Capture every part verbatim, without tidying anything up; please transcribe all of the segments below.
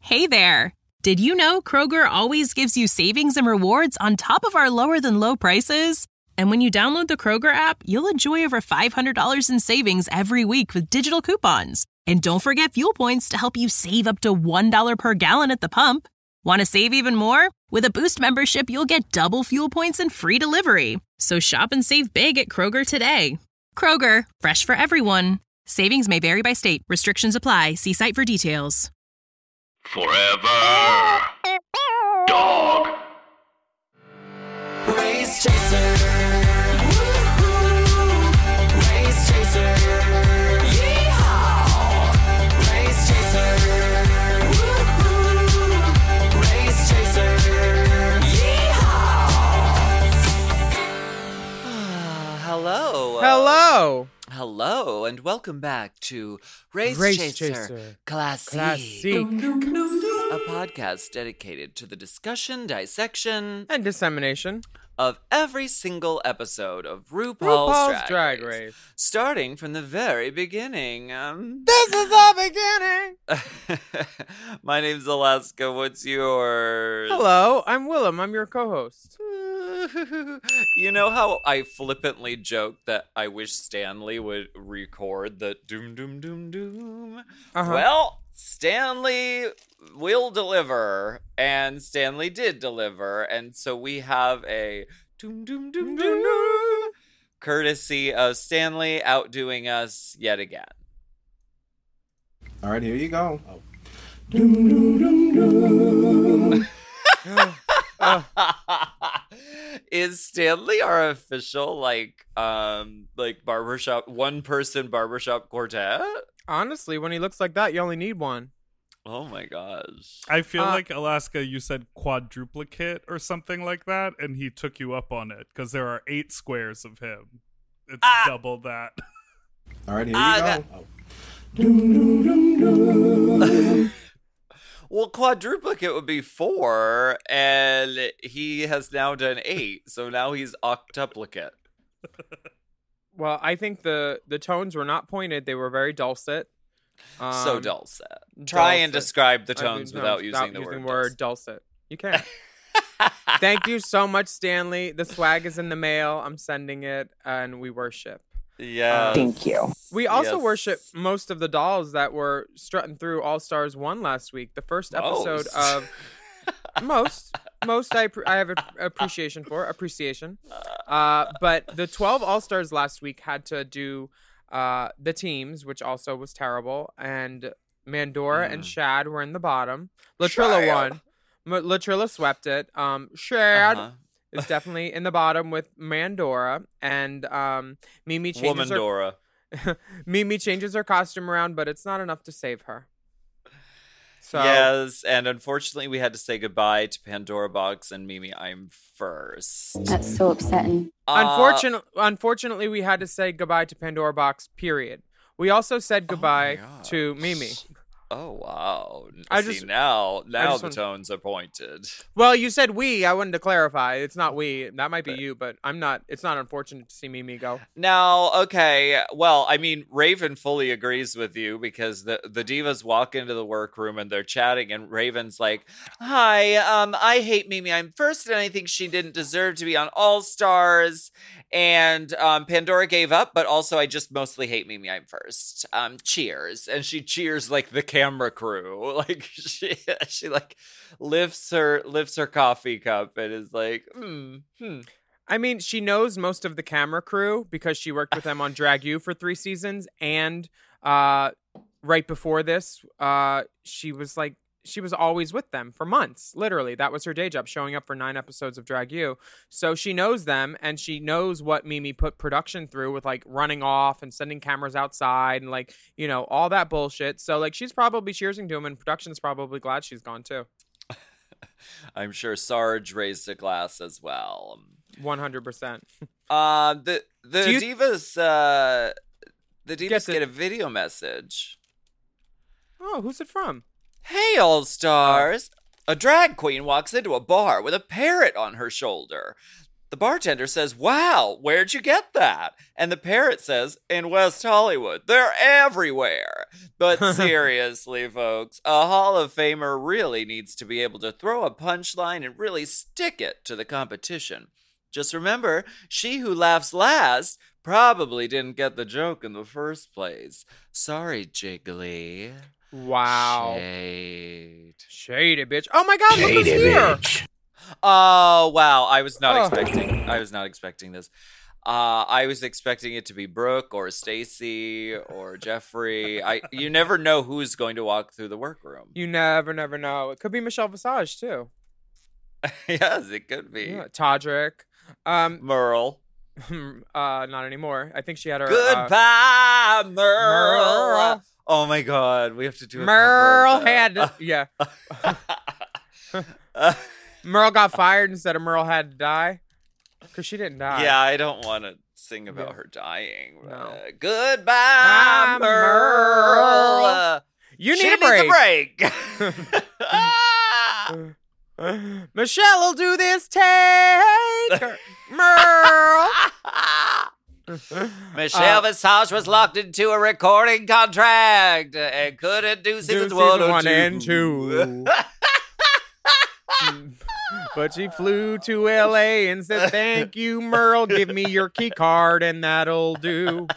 Hey there! Did you know Kroger always gives you savings and rewards on top of our lower-than-low prices? And when you download the Kroger app, you'll enjoy over five hundred dollars in savings every week with digital coupons. And don't forget fuel points to help you save up to one dollar per gallon at the pump. Want to save even more? With a Boost membership, you'll get double fuel points and free delivery. So shop and save big at Kroger today. Kroger, fresh for everyone. Savings may vary by state. Restrictions apply. See site for details. Forever Dog Race Chaser. Woo-hoo. Race Chaser. Yeehaw. Race Chaser. Woo-hoo. Race Chaser. Yeehaw. Hello. Hello. Hello, and welcome back to Race, Race Chaser, Chaser. Classique, Classique. a podcast dedicated to the discussion, dissection, And dissemination. of every single episode of RuPaul's, RuPaul's Drag, Drag Race, Race. starting from the very beginning. Um, This is the beginning. My name's Alaska. What's yours? Hello, I'm Willem. I'm your co-host. You know how I flippantly joked that I wish Stanley would record the doom doom doom doom? Uh-huh. Well, Stanley will deliver, and Stanley did deliver, and so we have a doom doom doom doom doom courtesy of Stanley outdoing us yet again. All right, here you go. Uh, Is Stanley our official like um like barbershop one person barbershop quartet? honestly, when he looks like that, you only need one. Oh my gosh. I feel Uh, like, Alaska, you said quadruplicate or something like that, and he took you up on it, because there are eight squares of him. It's Ah! double that. All right, here you Ah, go. Well, quadruplicate would be four, and he has now done eight, so now he's octuplicate. Well, I think the the tones were not pointed; they were very dulcet. Um, so dulcet. Try and dulcet. describe the I mean, tones no, without using the using word, dulcet. You can. Thank you so much, Stanley. The swag is in the mail. I'm sending it, and we worship. Yes. Thank you. We also Yes. worship most of the dolls that were strutting through All Stars one last week. The first episode Most. of most, most I appre- I have a, appreciation for appreciation. Uh, but the twelve All Stars last week had to do uh, the teams, which also was terrible. And Mandora and Mm. Shad were in the bottom. Latrilla Shad. won. M- Latrilla swept it. Um, Shad Uh-huh. is definitely in the bottom with Mandora, and um, Mimi changes her Womandora. Mimi changes her costume around, but it's not enough to save her. So Yes, and unfortunately we had to say goodbye to Pandora Box and Mimi I'm First. That's so upsetting. Uh, unfortunately, unfortunately, we had to say goodbye to Pandora Box. Period. We also said goodbye gosh. to Mimi. Oh wow! I See, just- now now just the want- tones are pointed. Well, you said we. I wanted to clarify. It's not we. That might be you, but I'm not. It's not unfortunate to see Mimi go. Now, okay, well, I mean, Raven fully agrees with you because the the divas walk into the workroom and they're chatting, and Raven's like, "Hi, um, I hate Mimi I'm First, and I think she didn't deserve to be on All Stars." And um, Pandora gave up, but also I just mostly hate Mimi I'm First. Um, cheers, and she cheers like the camera crew, like she she like lifts her lifts her coffee cup and is like, hmm, hmm. I mean, she knows most of the camera crew because she worked with them on Drag U for three seasons, and uh, right before this, uh, she was like. She was always with them for months. Literally, that was her day job, showing up for nine episodes of Drag U. So she knows them, and she knows what Mimi put production through with like running off and sending cameras outside and like, you know, all that bullshit. So like, she's probably cheersing to him, and production's probably glad she's gone too. I'm sure Sarge raised a glass as well. One hundred percent. Uh, the the Do you- divas, uh, the divas Get get, the- a video message. Oh, who's it from? Hey, all stars! A drag queen walks into a bar with a parrot on her shoulder. the bartender says, "Wow, where'd you get that?" And the parrot says, "In West Hollywood. They're everywhere." But seriously, folks, a Hall of Famer really needs to be able to throw a punchline and really stick it to the competition. Just remember, she who laughs last probably didn't get the joke in the first place. Sorry, Jiggly. Wow. Shade. Shady bitch. Oh my God, look who's here. Oh, wow. I was not Oh. expecting I was not expecting this. Uh, I was expecting it to be Brooke or Stacy or Jeffrey. I you never know who's going to walk through the workroom. You never, never know. It could be Michelle Visage too. Yes, it could be. Yeah, Todrick. Um, Merle. uh, not anymore. I think she had her. Uh, Goodbye, Merle. Merle. Oh my God, we have to do a Merle cover of had that. to, yeah. Uh, Merle got fired instead of Merle had to die because she didn't die. yeah, I don't want to sing about Yeah. her dying. No. Uh, goodbye, Bye, Merle. Merle. You need She a break. needs a break. Ah! Michelle will do this. Take her. Merle. Michelle Uh, Visage was locked into a recording contract and couldn't do seasons Do one, season or one two. and two. But she flew to L A and said, "Thank you, Merle. Give me your key card and that'll do."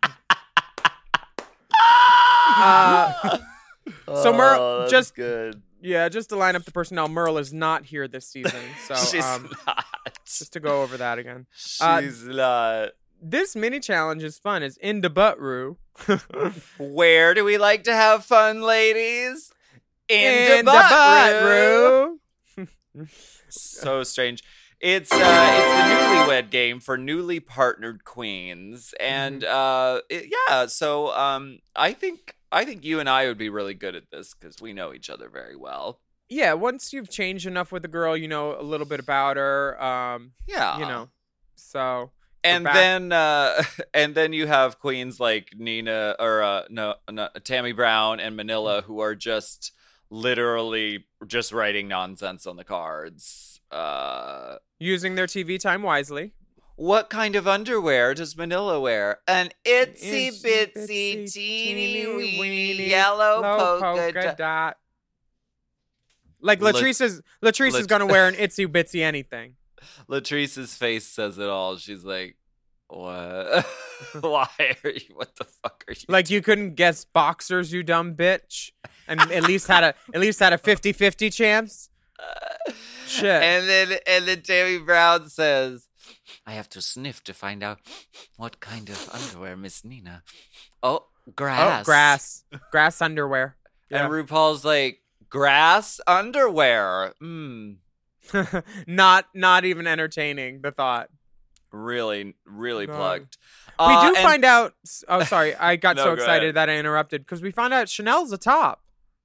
Uh, So Merle, Oh, that's just- good. yeah, just to line up the personnel, Merle is not here this season. So She's um, not. just to go over that again. Uh, She's not. This mini challenge is fun. It's in the butt roo. Where do we like to have fun, ladies? In the butt room. room. So strange. It's uh, it's the newlywed game for newly partnered queens, and uh, it, yeah. So um, I think I think you and I would be really good at this because we know each other very well. Yeah, once you've changed enough with a girl, you know a little bit about her. Um, Yeah, you know, so and back- then uh, and then you have queens like Nina or uh, no, no, Tammy Brown and Manila who are just literally just writing nonsense on the cards. Uh, using their T V time wisely. What kind of underwear does Manila wear? An itsy Itsy bitsy bitsy teeny teeny weeny weeny yellow Low polka dot. dot. Like Lat- Latrice is Latrice is Lat- gonna wear an itsy bitsy anything. Latrice's face says it all. She's like, "What? Why are you? What the fuck are you?" Like you couldn't guess boxers, you dumb bitch, and at least had a at least had a fifty-fifty chance. Shit. And then and then Tammy Brown says, "I have to sniff to find out what kind of underwear Miss Nina." Oh, grass. Oh, grass, grass underwear. Yeah. And RuPaul's like, "Grass underwear." Hmm. not not even entertaining the thought. Really, really No. plugged. We Uh, do and- find out. Oh, sorry, I got No, so go excited ahead. that I interrupted because we found out Chanel's a top.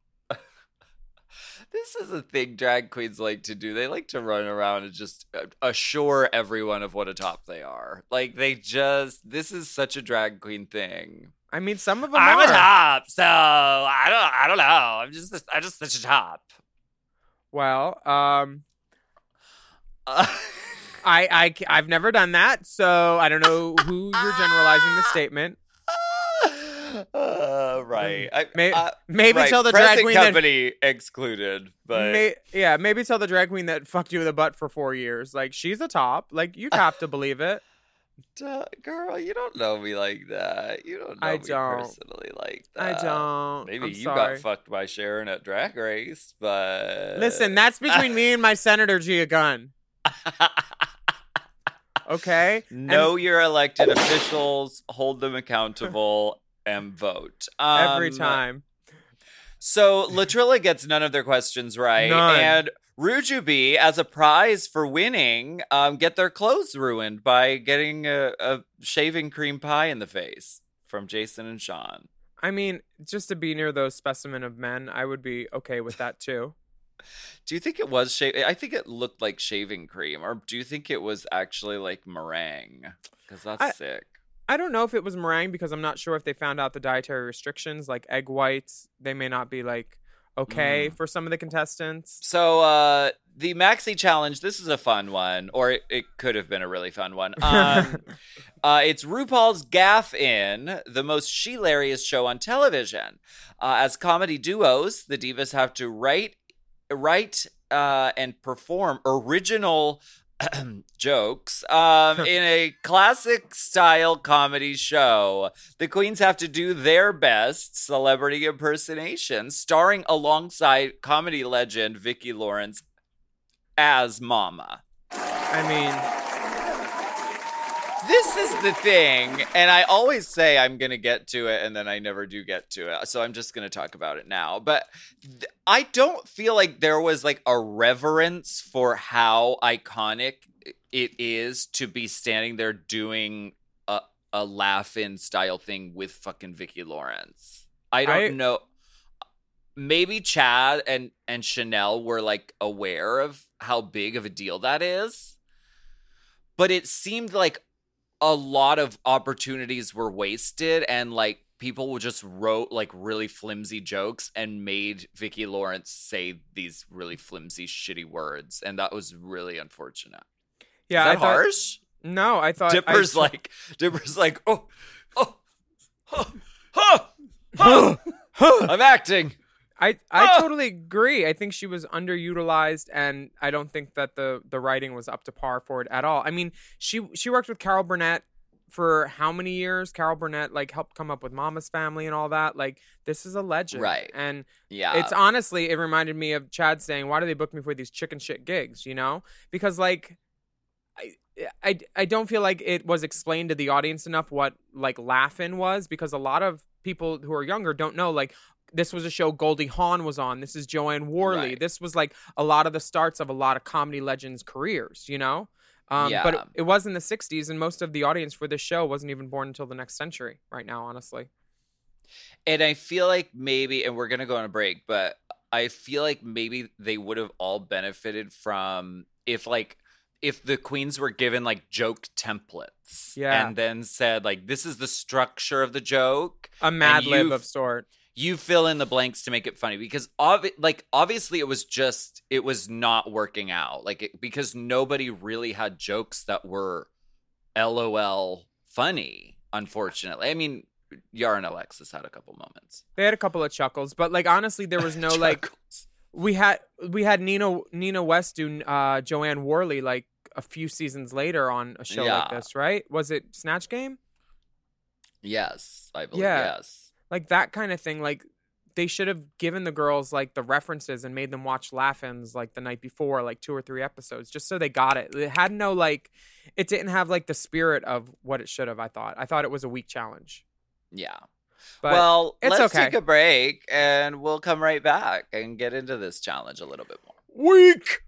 This is a thing drag queens like to do. They like to run around and just uh, assure everyone of what a top they are. Like they just, this is such a drag queen thing. I mean, some of them I'm are. a top, so I don't, I don't know. I'm just, I'm just such a top. Well, um, Uh, I, I, I've never done that, so I don't know who you're generalizing the statement. uh, right. I, May- uh, Maybe right. tell the drag Present queen that. company excluded, but May, yeah, maybe tell the drag queen that fucked you in the butt for four years. Like she's a top. Like you'd have to believe it. Duh, girl, you don't know me like that. You don't know I me don't. personally like I that. don't. Maybe I'm you sorry. got fucked by Sharon at Drag Race, but Listen, that's between me and my Senator Gia Gunn. Okay. know your elected officials, hold them accountable, and vote And every Um, time. So Latrilla gets none of their questions right, None. and Rujubee, as a prize for winning, um, get their clothes ruined by getting a, a shaving cream pie in the face from Jason and Sean. I mean, just to be near those specimen of men, I would be okay with that too. Do you think it was shave? I think it looked like shaving cream, or do you think it was actually like meringue? Because that's I- sick. I don't know if it was meringue because I'm not sure if they found out the dietary restrictions, like egg whites. They may not be like okay Mm. for some of the contestants. So, uh, the Maxi Challenge, this is a fun one, or it, it could have been a really fun one. Um, uh, it's RuPaul's Gaff In, the most she-larious show on television. Uh, as comedy duos, the divas have to write, write uh, and perform original jokes um, in a classic style comedy show. The queens have to do their best celebrity impersonation, starring alongside comedy legend Vicki Lawrence as Mama. I mean, this is the thing, and I always say I'm going to get to it, and then I never do get to it, so I'm just going to talk about it now. But th- I don't feel like there was, like, a reverence for how iconic it is to be standing there doing a, a laugh-in style thing with fucking Vicki Lawrence. I don't I- know. Maybe Chad and, and Chanel were, like, aware of how big of a deal that is, but it seemed like a lot of opportunities were wasted, and like people just wrote like really flimsy jokes and made Vicki Lawrence say these really flimsy, shitty words, and that was really unfortunate. yeah, Is that I thought, harsh? No, I thought Dipper's I, like, Dipper's like, oh, oh, oh, oh, oh, I'm acting. I, I Ah! totally agree. I think she was underutilized, and I don't think that the, the writing was up to par for it at all. I mean, she she worked with Carol Burnett for how many years? Carol Burnett like helped come up with Mama's Family and all that. Like, this is a legend, Right. And Yeah, it's honestly, it reminded me of Chad saying, "Why do they book me for these chicken shit gigs?" You know, because like, I I I don't feel like it was explained to the audience enough what like laugh-in was, because a lot of people who are younger don't know like. This was a show Goldie Hawn was on. This is Joanne Worley. Right. This was like a lot of the starts of a lot of comedy legends' careers, you know? Um, Yeah. But it, it was in the sixties, and most of the audience for this show wasn't even born until the next century right now, honestly. and I feel like maybe, and we're gonna go on a break, but I feel like maybe they would have all benefited from if like if the queens were given like joke templates, Yeah. and then said like, this is the structure of the joke, A Mad Lib you've- of sort. you fill in the blanks to make it funny, because obvi- like obviously it was just it was not working out, like it, because nobody really had jokes that were LOL funny, unfortunately. I mean, Yara and Alexis had a couple moments. They had a couple of chuckles, but like honestly, there was no like Chuckles. we had we had Nina Nina West do uh, Joanne Worley like a few seasons later on a show like Yeah. this, right? Was it Snatch Game? Yes, I believe. Yeah. Yes. Like that kind of thing. Like they should have given the girls like the references and made them watch laugh-ins like the night before, like two or three episodes, just so they got it. It had no like, it didn't have like the spirit of what it should have. I thought. I thought it was a weak challenge. Yeah. But well, it's let's okay. take a break, and we'll come right back and get into this challenge a little bit more. weak.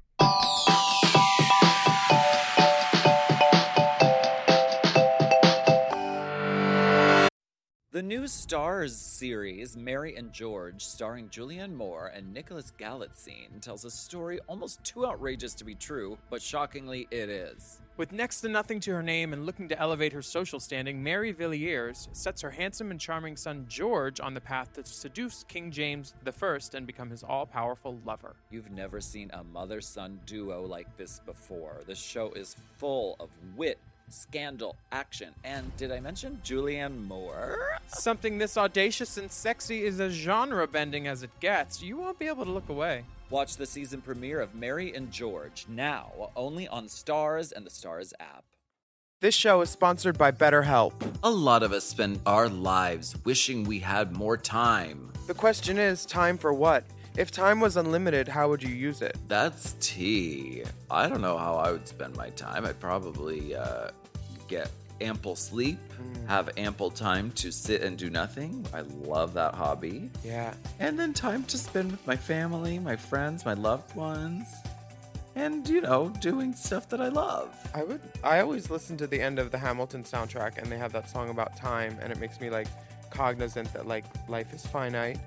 The new Stars series, Mary and George, starring Julianne Moore and Nicholas Galitzine, tells a story almost too outrageous to be true, but shockingly it is. With next to nothing to her name and looking to elevate her social standing, Mary Villiers sets her handsome and charming son George on the path to seduce King James the First and become his all-powerful lover. You've never seen a mother-son duo like this before. The show is full of wit, scandal, action, and did I mention Julianne Moore? Something this audacious and sexy is as genre-bending as it gets. You won't be able to look away. Watch the season premiere of Mary and George now, only on Stars and the Stars app. This show is sponsored by BetterHelp. A lot of us spend our lives wishing we had more time. The question is, time for what? If time was unlimited, how would you use it? That's tea. I don't know how I would spend my time. I'd probably uh, get ample sleep, have ample time to sit and do nothing. I love that hobby. Yeah. And then time to spend with my family, my friends, my loved ones. And, you know, doing stuff that I love. I would. I always listen to the end of the Hamilton soundtrack, and they have that song about time, and it makes me like cognizant that like life is finite,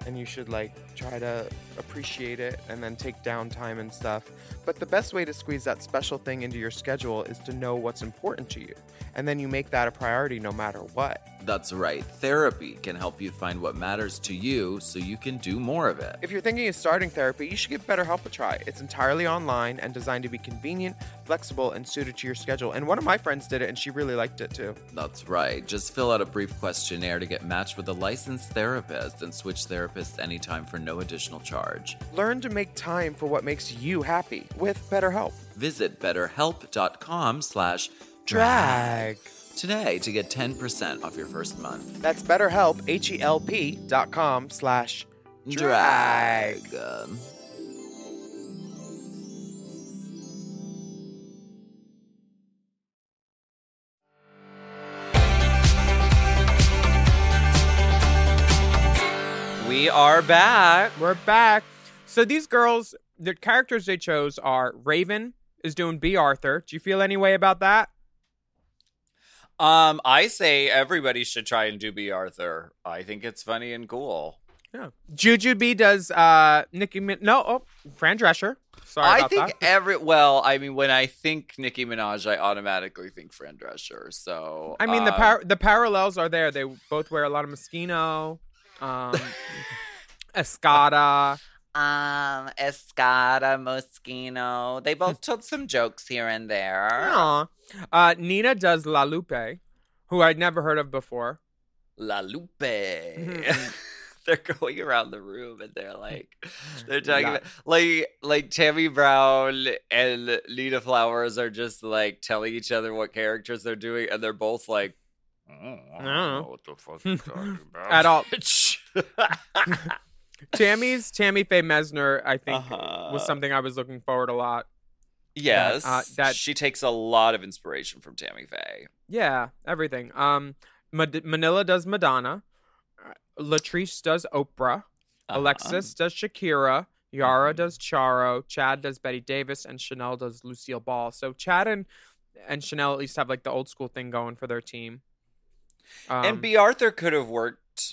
and you should like try to appreciate it and then take downtime and stuff. But the best way to squeeze that special thing into your schedule is to know what's important to you, and then you make that a priority no matter what. That's right. Therapy can help you find what matters to you so you can do more of it. If you're thinking of starting therapy, you should give BetterHelp a try. It's entirely online and designed to be convenient, flexible, and suited to your schedule. And one of my friends did it, and she really liked it too. That's right. Just fill out a brief questionnaire to get matched with a licensed therapist and switch therapists anytime for no additional charge. Learn to make time for what makes you happy with BetterHelp. Visit betterhelp.com slash Drag. today to get ten percent off your first month. That's BetterHelp, H-E-L-P dot com slash drag. Drag. We are back. We're back. So these girls, the characters they chose are Raven is doing B. Arthur. Do you feel any way about that? Um, I say everybody should try and do B. Arthur. I think it's funny and cool. Yeah. Jujubee does uh Nicki Min- no, oh, Fran Drescher. Sorry I about think that. every well, I mean, when I think Nicki Minaj, I automatically think Fran Drescher. So I mean, the um, par- the parallels are there. They both wear a lot of Moschino, um, Escada. Um, Escada, Moschino. They both took some jokes here and there. Aw. Uh, Nina does La Lupe, who I'd never heard of before. La Lupe. Mhm. They're going around the room and they're like, they're talking La- about, like, like Tammy Brown and Lita Flowers are just like telling each other what characters they're doing, and they're both like, oh, I don't know what the fuck you're talking about. At all. Tammy's Tammy Faye Mesner, I think, Uh-huh. was something I was looking forward a lot. Yes, Uh, that- she takes a lot of inspiration from Tammy Faye. Yeah, everything. Um, Mad- Manila does Madonna. Uh, Latrice does Oprah. Uh-huh. Alexis does Shakira. Yara Mhm. does Charo. Chad does Betty Davis, and Chanel does Lucille Ball. So Chad and and Chanel at least have like the old school thing going for their team. Um, And B. Arthur could have worked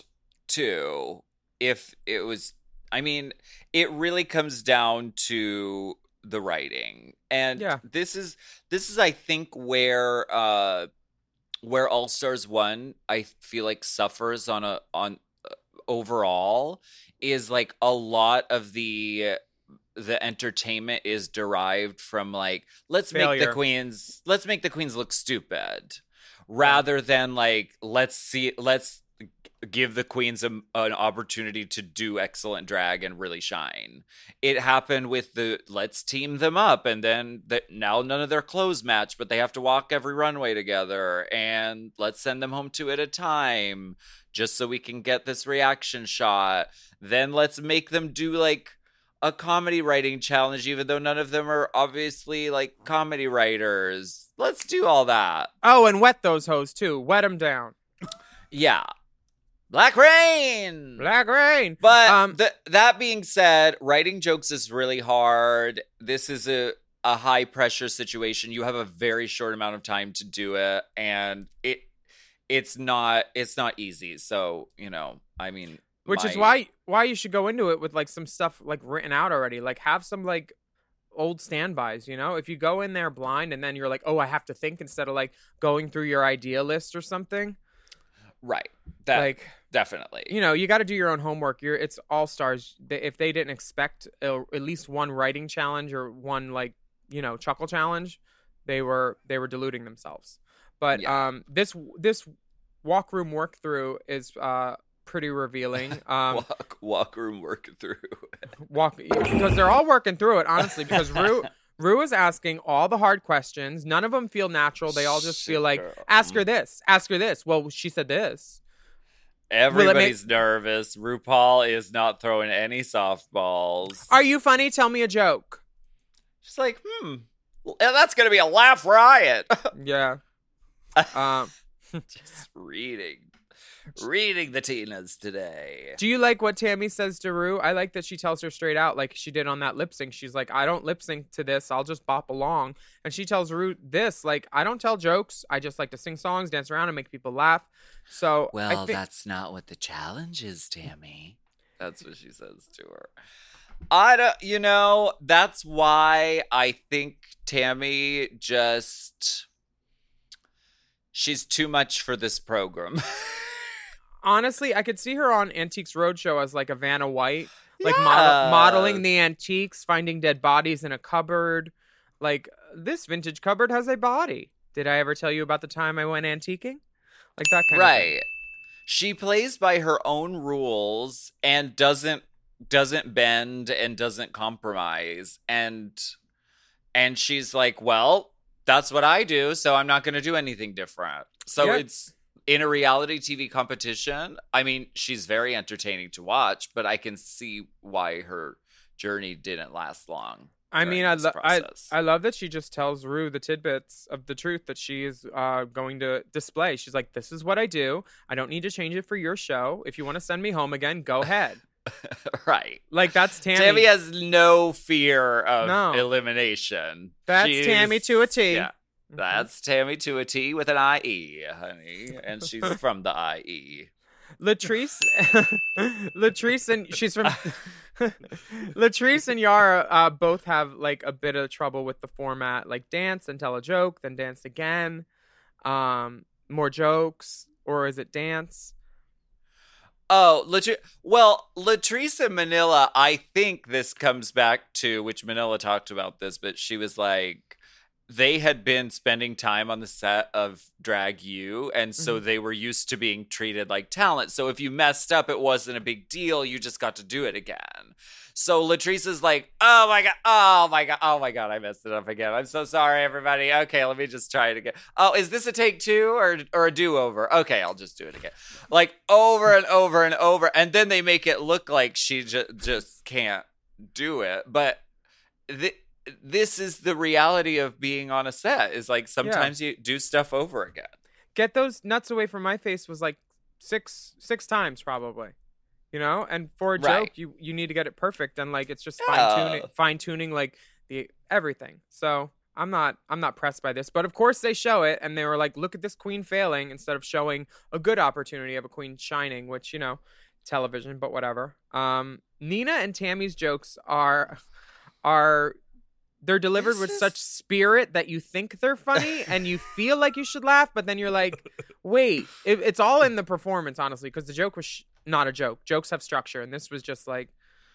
too if it was. I mean, it really comes down to the writing, and Yeah. this is this is I think where uh where All Stars One I feel like suffers on a on uh, overall is like a lot of the the entertainment is derived from like let's make Failure. the queens let's make the queens look stupid rather than like let's see let's give the queens a, an opportunity to do excellent drag and really shine. It happened with the let's team them up, and then the, now none of their clothes match, but they have to walk every runway together, and let's send them home two at a time just so we can get this reaction shot. Then let's make them do like a comedy writing challenge, even though none of them are obviously like comedy writers. Let's do all that. oh, and wet those hoes too. Wet them down. Yeah. Black Rain. Black Rain. But Um, th- that being said, writing jokes is really hard. This is a, a high pressure situation. You have a very short amount of time to do it, and it it's not it's not easy. So, you know, I mean, Which is my- why why you should go into it with like some stuff like written out already. Like have some like old standbys, you know? If you go in there blind and then you're like, "Oh, I have to think," instead of like going through your idea list or something. right. That like, definitely. you know, you got to do your own homework. You're it's All Stars. They, if they didn't expect uh, at least one writing challenge or one like, you know, chuckle challenge, they were they were deluding themselves. But Yeah. um this this walk room work through is uh pretty revealing. Um walk walk room working through. walk because they're all working through it, honestly, because Rue Rue is asking all the hard questions. None of them feel natural. They all just feel like, Shit, girl. ask her this, ask her this. Well, she said this. Everybody's nervous. RuPaul is not throwing any softballs. Are you funny? Tell me a joke. She's like, hmm, well, that's gonna be a laugh riot. Yeah. Um, Just reading, reading the Tinas today. do you like what Tammy says to Rue? I like that she tells her straight out, like she did on that lip sync. She's like, I don't lip sync to this. I'll just bop along. And she tells Rue this, like, I don't tell jokes. I just like to sing songs, dance around, and make people laugh. So I Well, think, that's not what the challenge is, Tammy. That's what she says to her. I don't, you know, that's why I think Tammy just, she's too much for this program. Honestly, I could see her on Antiques Roadshow as like a Vanna White, like Yeah. model- modeling the antiques, finding dead bodies in a cupboard. Like, this vintage cupboard has a body. Did I ever tell you about the time I went antiquing? Like that kind of thing. Right. She plays by her own rules and doesn't doesn't bend and doesn't compromise, and and she's like, well, that's what I do, so I'm not going to do anything different. So Yeah. it's in a reality T V competition. I mean, she's very entertaining to watch, but I can see why her journey didn't last long. I during mean, I, this lo- I process. I love that she just tells Rue the tidbits of the truth that she is uh, going to display. She's like, this is what I do. I don't need to change it for your show. If you want to send me home again, go ahead. Right. Like, that's Tammy. Tammy has no fear of No. elimination. That's She's- Tammy to a T. Yeah. That's Tammy to a T with an I E, honey. And she's from the I E. Latrice, Latrice, and she's from Latrice and Yara uh, both have like a bit of trouble with the format, like dance and tell a joke, then dance again, um, more jokes, or is it dance? Oh, Latri- well, Latrice and Manila, I think this comes back to, which Manila talked about this, but she was like, they had been spending time on the set of Drag U, and so Mm-hmm. they were used to being treated like talent. So if you messed up, it wasn't a big deal. You just got to do it again. So Latrice is like, oh my God, oh my God, oh my God, I messed it up again. I'm so sorry, everybody. Okay, let me just try it again. Oh, is this a take two or, or a do-over? Okay, I'll just do it again. Like over and over and over. And then they make it look like she ju- just can't do it. But th- this is the reality of being on a set, is like sometimes you do stuff over again. Get those nuts away from my face was like six six times probably, you know. And for a joke, Right. you you need to get it perfect, and like it's just Yeah. fine tuning, fine tuning like the everything. So I'm not I'm not pressed by this, but of course they show it, and they were like, look at this queen failing instead of showing a good opportunity of a queen shining, which, you know, television, but whatever. Um, Nina and Tammy's jokes are are. They're delivered This with is- such spirit that you think they're funny and you feel like you should laugh, but then you're like, wait, it, it's all in the performance, honestly, because the joke was sh- not a joke. Jokes have structure, and this was just like,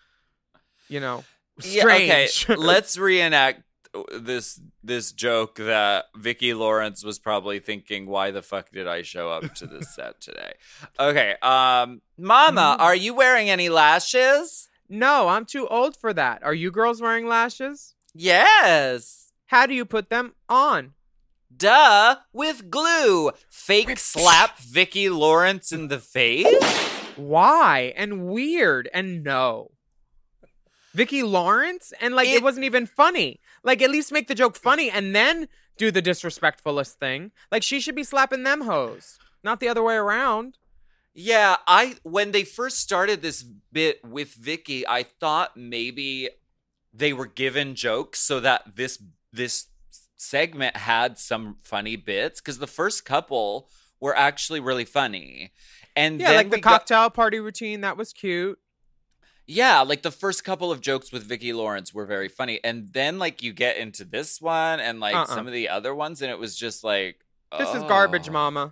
you know, strange. Yeah, okay, let's reenact this this joke that Vicki Lawrence was probably thinking, why the fuck did I show up to this set today? Okay, um, Mama, Mhm. are you wearing any lashes? No, I'm too old for that. Are you girls wearing lashes? Yes. How do you put them on? Duh, with glue. Fake slap Vicki Lawrence in the face? Why? And weird. And no. Vicki Lawrence? And like, it, It- wasn't even funny. Like, at least make the joke funny and then do the disrespectfulest thing. Like, she should be slapping them hoes, not the other way around. Yeah, I when they first started this bit with Vicki, I thought maybe they were given jokes so that this this segment had some funny bits, because the first couple were actually really funny. And Yeah, then like the we got- cocktail party routine, that was cute. yeah, like the first couple of jokes with Vicki Lawrence were very funny. And then like you get into this one and like Uh-uh. some of the other ones, and it was just like, This is garbage, oh. mama.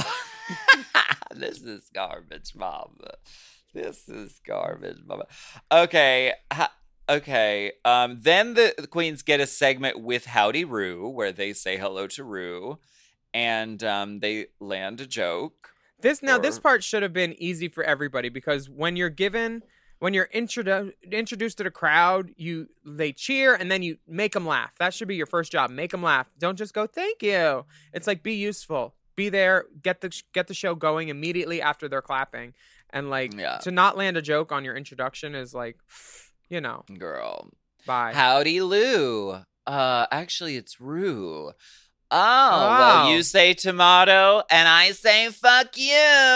This is garbage, mama. This is garbage, mama. Okay, ha- okay. Um, then the, the queens get a segment with Howdy Rue, where they say hello to Rue, and um, they land a joke. This now, this Or- part should have been easy for everybody, because when you're given, when you're introdu- introduced to the crowd, you they cheer and then you make them laugh. That should be your first job. Make them laugh. Don't just go thank you. It's like, be useful. Be there. Get the get the show going immediately after they're clapping. And like, Yeah. to not land a joke on your introduction is like, you know, Girl. bye. Howdy Lou. Uh, actually, it's Rue. Oh, Oh. well, you say tomato, and I say fuck you.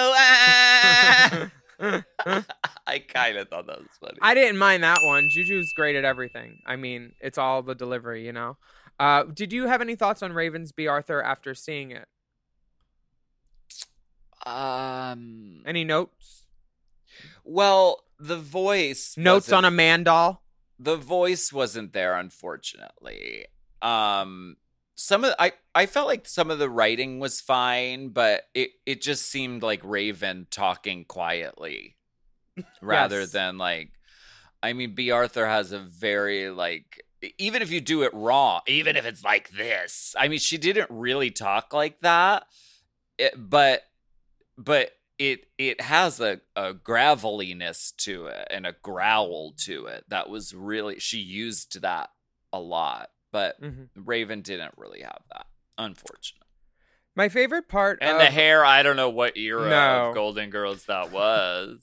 I kind of thought that was funny. I didn't mind that one. Juju's great at everything. I mean, it's all the delivery, you know. Uh, did you have any thoughts on Ravens B. Arthur after seeing it? Um. Any notes? Well, the voice Notes wasn't- on a man doll. the voice wasn't there, unfortunately. Um, some of I I felt like some of the writing was fine, but it it just seemed like Raven talking quietly rather Yes. than like. I mean, B. Arthur has a very like. Even if you do it wrong, even if it's like this. I mean, she didn't really talk like that, it, but but it it has a, a graveliness to it and a growl to it that was really, she used that a lot, but Mhm. Raven didn't really have that, unfortunately. My favorite part And of, the hair, I don't know what era No. of Golden Girls that was.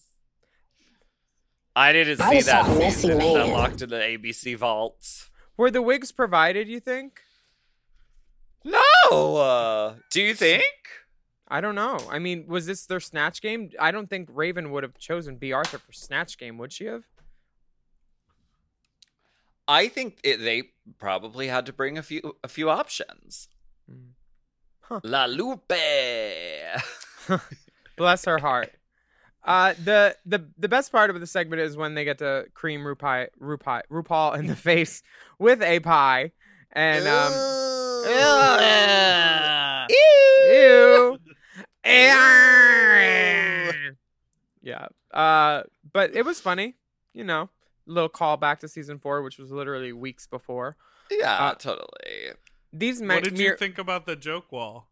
I didn't I see was that a messy season. Is that man. locked in the A B C vaults? were the wigs provided, you think? No. Uh, do you think? I don't know. I mean, was this their Snatch Game? I don't think Raven would have chosen B. Arthur for Snatch Game, would she have? I think it, they probably had to bring a few a few options. Mm. Huh. La Lupe. Bless her heart. Uh, the the the best part of the segment is when they get to cream RuPaul RuPaul, RuPaul in the face with a pie, and um, ew, yeah. Uh, but it was funny, you know. Little callback to season four, which was literally weeks before. Yeah, Uh, totally. These me- What did mere- you think about the joke wall?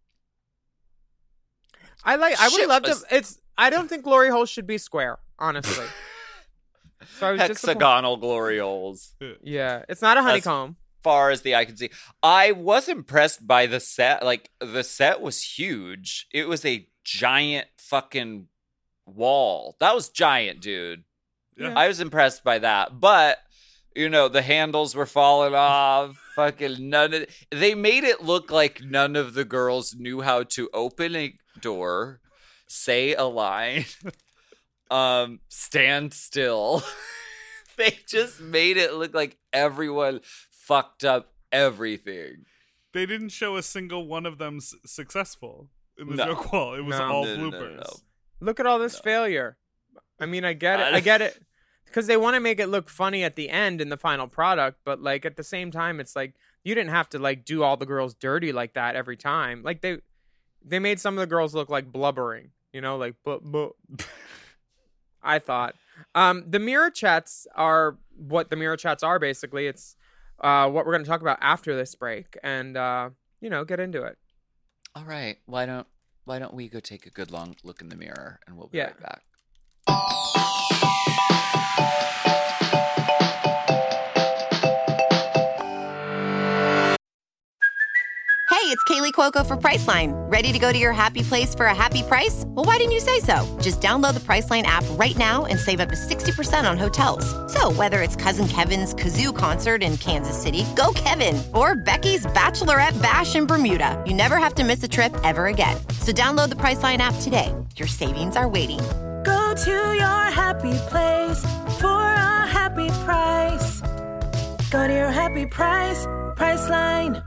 I like. I would Shit love was- to. It's. I don't think glory holes should be square, honestly. So I was disappointed. Hexagonal glory holes. Yeah, it's not a honeycomb. Far as the eye can see. I was impressed by the set. Like, the set was huge. It was a giant fucking wall. That was giant, dude. Yeah. I was impressed by that. But, you know, the handles were falling off. Fucking none of they made it look like none of the girls knew how to open a door, say a line, um, stand still. They just made it look like everyone fucked up everything. They didn't show a single one of them s- successful in the No. joke wall. It was No. all No, no, no, bloopers. no. Look at all this No. failure. I mean, I get it. I- I get it. Because they want to make it look funny at the end in the final product, but like at the same time, it's like you didn't have to like do all the girls dirty like that every time. Like they, they made some of the girls look like blubbering, you know, like but but. I thought, um, the mirror chats are what the mirror chats are basically. It's uh what we're going to talk about after this break, and uh, you know, get into it. All right. Why don't why don't we go take a good long look in the mirror and we'll be Yeah. right back. Hey, it's Kaylee Cuoco for Priceline. Ready to go to your happy place for a happy price? Well, why didn't you say so? Just download the Priceline app right now and save up to sixty percent on hotels. So whether it's Cousin Kevin's Kazoo Concert in Kansas City, go Kevin, or Becky's Bachelorette Bash in Bermuda, you never have to miss a trip ever again. So download the Priceline app today. Your savings are waiting. Go to your happy place for a happy price. Go to your happy price, Priceline.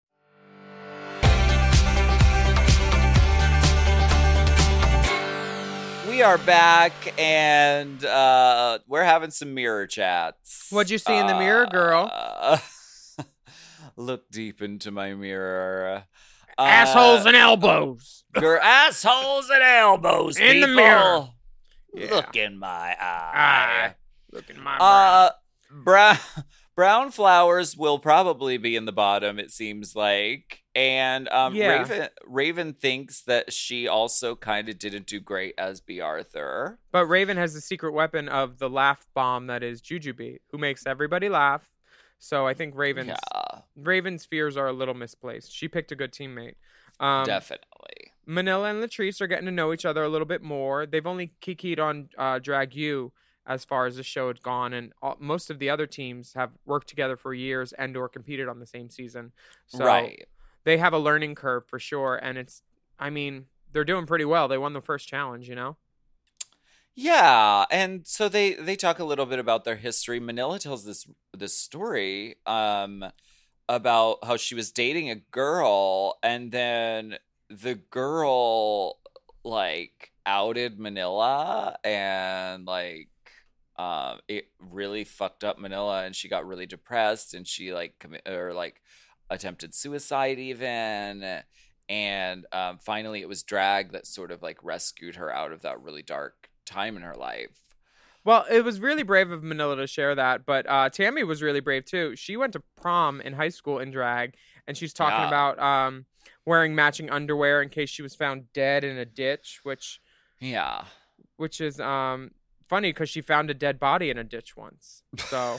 We are back and uh we're having some mirror chats. What'd you see in the mirror, girl? Uh, look deep into my mirror. Uh, Assholes and elbows. Your assholes and elbows, In the people. mirror. Yeah. Look in my eye. Ah, look in my Uh, brown brown flowers will probably be in the bottom. It seems like, and um, Yeah. Raven Raven thinks that she also kind of didn't do great as B. Arthur. But Raven has the secret weapon of the laugh bomb that is Jujubee, who makes everybody laugh. So I think Raven's Yeah, Raven's fears are a little misplaced. She picked a good teammate. Um, definitely. Manila and Latrice are getting to know each other a little bit more. They've only kikied on uh, Drag U as far as the show had gone, and all, most of the other teams have worked together for years and or competed on the same season. So Right. they have a learning curve for sure, and it's, I mean, they're doing pretty well. They won the first challenge, you know? Yeah, and so they they talk a little bit about their history. Manila tells this this story um about how she was dating a girl and then the girl like outed Manila and like um, it really fucked up Manila, and she got really depressed, and she like commi- or like attempted suicide even. And um, finally, it was drag that sort of like rescued her out of that really dark time in her life. Well, it was really brave of Manila to share that, but uh, Tammy was really brave too. She went to prom in high school in drag, and she's talking Yeah. about um, wearing matching underwear in case she was found dead in a ditch, which Yeah. which is um, funny because she found a dead body in a ditch once. So,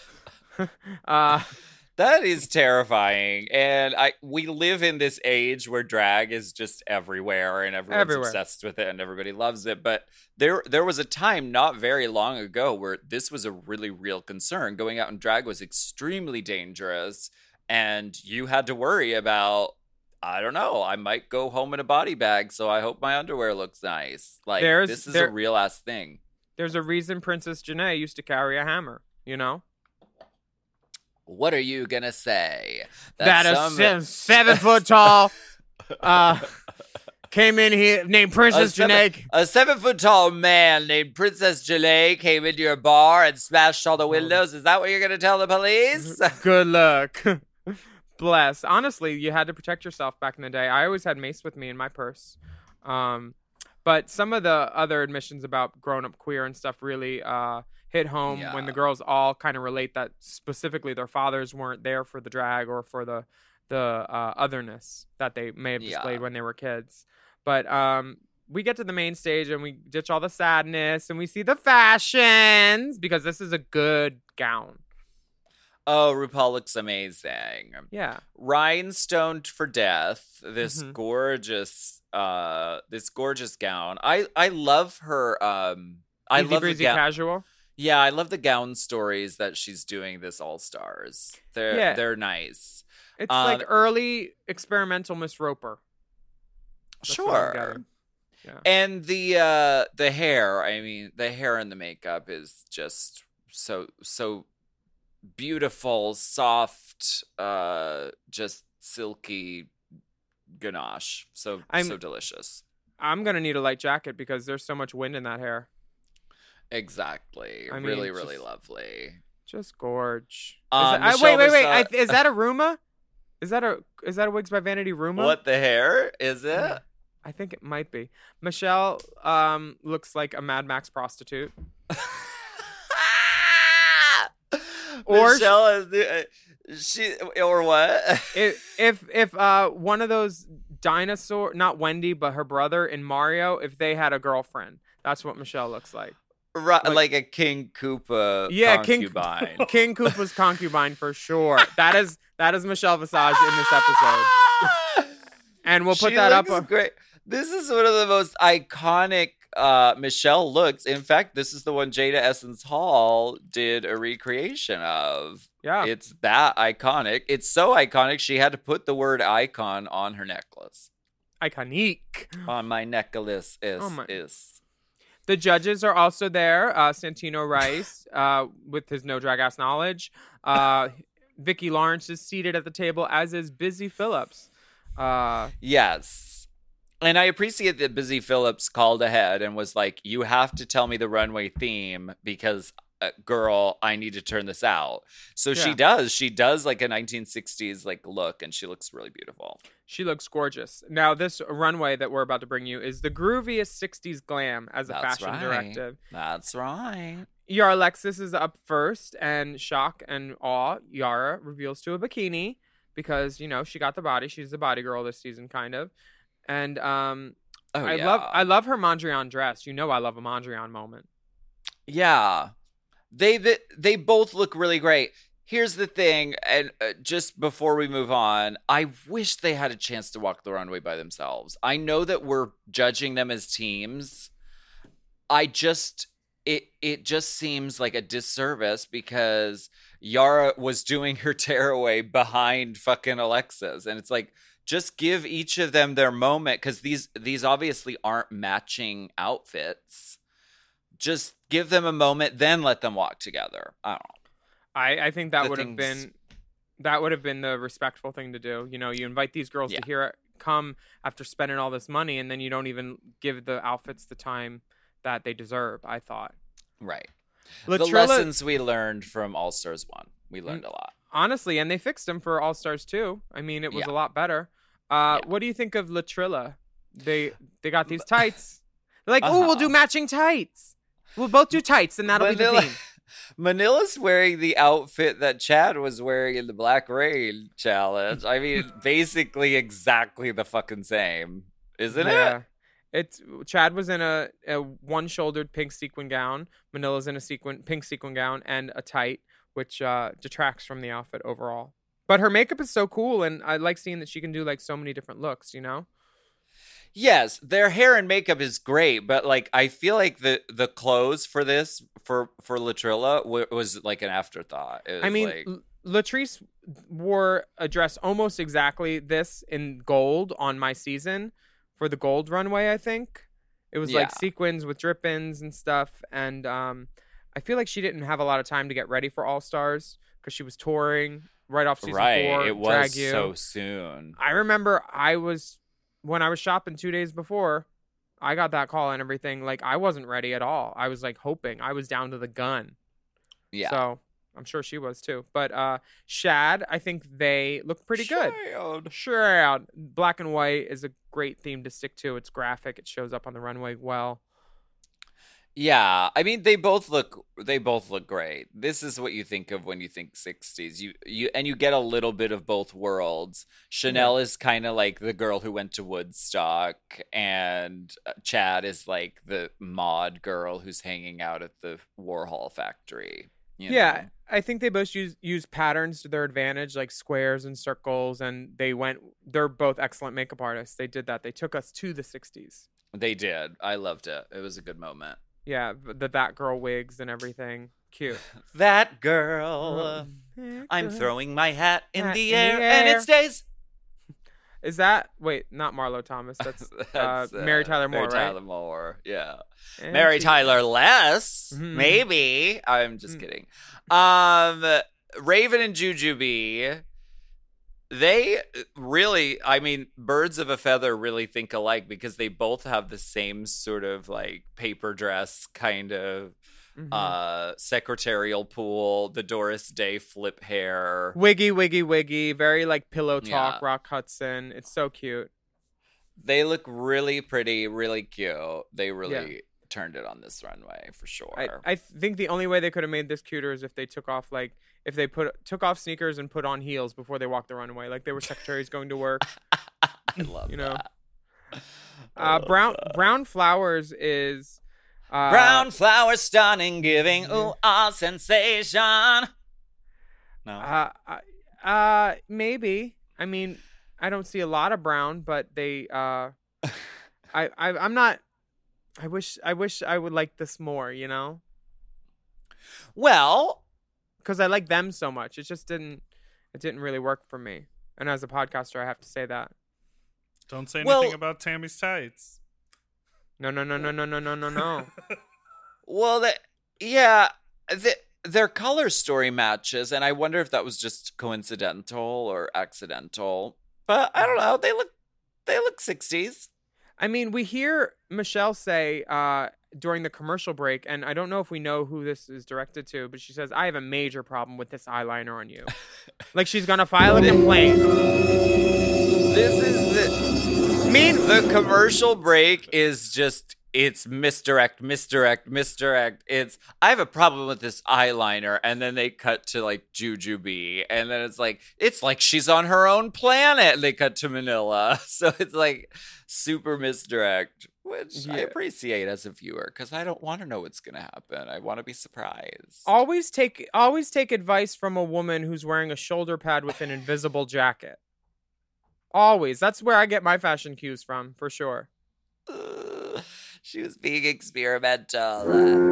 uh, That is terrifying. And I we live in this age where drag is just everywhere and everyone's Everywhere. obsessed with it and everybody loves it. But there there was a time not very long ago where this was a really real concern. Going out in drag was extremely dangerous, and you had to worry about, I don't know, I might go home in a body bag, so I hope my underwear looks nice. Like, There's- this is there- a real ass thing. there's a reason Princess Janae used to carry a hammer, you know? What are you gonna say? That a some- se- seven foot tall uh, came in here named Princess a seven, Janae. a seven foot tall man named Princess Janae came into your bar and smashed all the windows. Is that what you're going to tell the police? Good luck. Bless. Honestly, you had to protect yourself back in the day. I always had mace with me in my purse. Um, but some of the other admissions about grown up queer and stuff really uh, hit home Yeah. when the girls all kind of relate that specifically their fathers weren't there for the drag or for the the uh, otherness that they may have displayed Yeah. when they were kids. But um, we get to the main stage and we ditch all the sadness and we see the fashions because this is a good gown. Oh, RuPaul looks amazing. Yeah. Rhinestoned for death. This Mhm. gorgeous, uh, this gorgeous gown. I I love her. Um, I Easy love the breezy gown. casual. Yeah, I love the gown stories that she's doing this All Stars. They're Yeah. they're nice. It's Um, like early experimental Miss Roper. That's what I'm Sure. getting. Yeah. And the uh the hair, I mean, the hair and the makeup is just so so beautiful, soft, uh just silky ganache. So I'm- so delicious. I'm gonna need a light jacket because there's so much wind in that hair. Exactly. I mean, really, really just- lovely. Just gorge. Is Um, that- I- Michelle wait, wait, wait. Visage- I, is that a Ruma? Is that a is that a Wigs by Vanity Ruma? What, the hair? Is it? I think it might be. Michelle um looks like a Mad Max prostitute. Or Michelle is uh, she or what? if if if uh one of those dinosaur, not Wendy, but her brother in Mario, if they had a girlfriend, that's what Michelle looks like. Right, like- like, a King Koopa Yeah, King- concubine. King Koopa's concubine for sure. That is that is Michelle Visage in this episode, and we'll put She that up. looks uh, great. This is one of the most iconic uh, Michelle looks. In fact, this is the one Jada Essence Hall did a recreation of. Yeah, It's that iconic. It's so iconic she had to put the word icon on her necklace. iconique. On my necklace is Oh my- is. The judges are also there. Uh, Santino Rice, uh, with his no drag ass knowledge. Uh, Vicki Lawrence is seated at the table, as is Busy Phillips. Uh, Yes. And I appreciate that Busy Phillips called ahead and was like, you have to tell me the runway theme because, uh, girl, I need to turn this out. So she Yeah. does. She does like a nineteen sixties like look, and she looks really beautiful. she looks gorgeous. Now, this runway that we're about to bring you is the grooviest sixties glam as a That's fashion right. directive. That's right. Yara Alexis is up first, and shock and awe, Yara reveals to a bikini because, you know, she got the body. She's the body girl this season, kind of. And um, Oh, I yeah. love I love her Mondrian dress. You know I love a Mondrian moment. Yeah. They, they, they both look really great. Here's the thing, and uh, just before we move on, I wish they had a chance to walk the runway by themselves. I know that we're judging them as teams. I just it it just seems like a disservice because Yara was doing her tearaway behind fucking Alexis, and it's like, just give each of them their moment because these these obviously aren't matching outfits. Just give them a moment, then let them walk together. I don't know. I, I think that The would have things- been that would have been the respectful thing to do. You know, you invite these girls Yeah. to hear it come after spending all this money, and then you don't even give the outfits the time that they deserve. I thought. Right. The Latrilla- lessons we learned from All Stars one. We learned a lot. Honestly, and they fixed him for All Stars two. I mean, it was Yeah. a lot better. Uh, Yeah. What do you think of Latrilla? They they got these tights. They're like, oh, Uh-huh. we'll do matching tights. We'll both do tights, and that'll be the Manila- theme. Manila's wearing the outfit that Chad was wearing in the Black Rain challenge. I mean, basically exactly the fucking same, isn't yeah. it? It's Chad was in a, a one-shouldered pink sequin gown. Manila's in a sequin pink sequin gown and a tight, which uh, detracts from the outfit overall. But her makeup is so cool, and I like seeing that she can do like so many different looks. You know? Yes, their hair and makeup is great, but like I feel like the the clothes for this for for Latrilla w- was like an afterthought. It was I mean, like, L- Latrice wore a dress almost exactly this in gold on my season for the gold runway. I think it was like Yeah. sequins with drip-ins and stuff, and um, I feel like she didn't have a lot of time to get ready for All Stars because she was touring right off season right, four. it was Drag U. so soon. I remember I was when I was shopping two days before. I got that call and everything. Like I wasn't ready at all. I was like hoping. I was down to the gun. Yeah, So I'm sure she was too. But uh Shad, I think they look pretty good. Child. Sure. Black and white is a great theme to stick to. It's graphic. It shows up on the runway well. Yeah, I mean they both look they both look great. This is what you think of when you think sixties. You you and you get a little bit of both worlds. Chanel is kind of like the girl who went to Woodstock, and uh, Chad is like the mod girl who's hanging out at the Warhol factory. you Yeah, know? I think they both use use patterns to their advantage, like squares and circles, and they went they're both excellent makeup artists. They did that. They took us to the sixties. They did. I loved it. It was a good moment. Yeah, the that girl wigs and everything. Cute. That girl. That I'm girl. throwing my hat in, Hat the, in air, the and air. it stays. Is that wait, not Marlo Thomas. That's, uh, Mary Tyler Moore, Mary right? Tyler Moore, yeah. And Mary she- Tyler less, Mhm. maybe. I'm just Mm. kidding. Um, Raven and Jujubee, they really, I mean, birds of a feather really think alike because they both have the same sort of like paper dress kind of Mhm. uh secretarial pool, the Doris Day flip hair. Wiggy, wiggy, wiggy. Very like pillow talk, Yeah. Rock Hudson. It's so cute. They look really pretty, really cute. They really Yeah. turned it on this runway for sure. I, I think the only way they could have made this cuter is if they took off like if they put took off sneakers and put on heels before they walked the runway, like they were secretaries going to work. I love you know. that. I Uh, love brown that. brown flowers is uh, Brown flower stunning, giving Mhm. ooh ah sensation. No, Uh, uh, uh, maybe. I mean, I don't see a lot of brown, but they. Uh, I, I, I'm not. I wish. I wish I would like this more. You know, well, because I like them so much. It just didn't. It didn't really work for me. And as a podcaster, I have to say that. Don't say anything Well- about Tammy's tights. No, no, no, no, no, no, no, no, no. well, that yeah, the, their color story matches, and I wonder if that was just coincidental or accidental. But I don't know. They look, they look sixties. I mean, we hear Michelle say uh, during the commercial break, and I don't know if we know who this is directed to, but she says, I have a major problem with this eyeliner on you. Like she's going to file a complaint. This is the. mean, The commercial break is just, it's misdirect, misdirect, misdirect. It's, I have a problem with this eyeliner. And then they cut to like Jujubee. And then it's like, it's like she's on her own planet. And they cut to Manila. So it's like super misdirect, which I Yeah. appreciate as a viewer because I don't want to know what's going to happen. I want to be surprised. always take always take advice from a woman who's wearing a shoulder pad with an invisible jacket. Always. That's where I get my fashion cues from, for sure. Ugh, she was being experimental.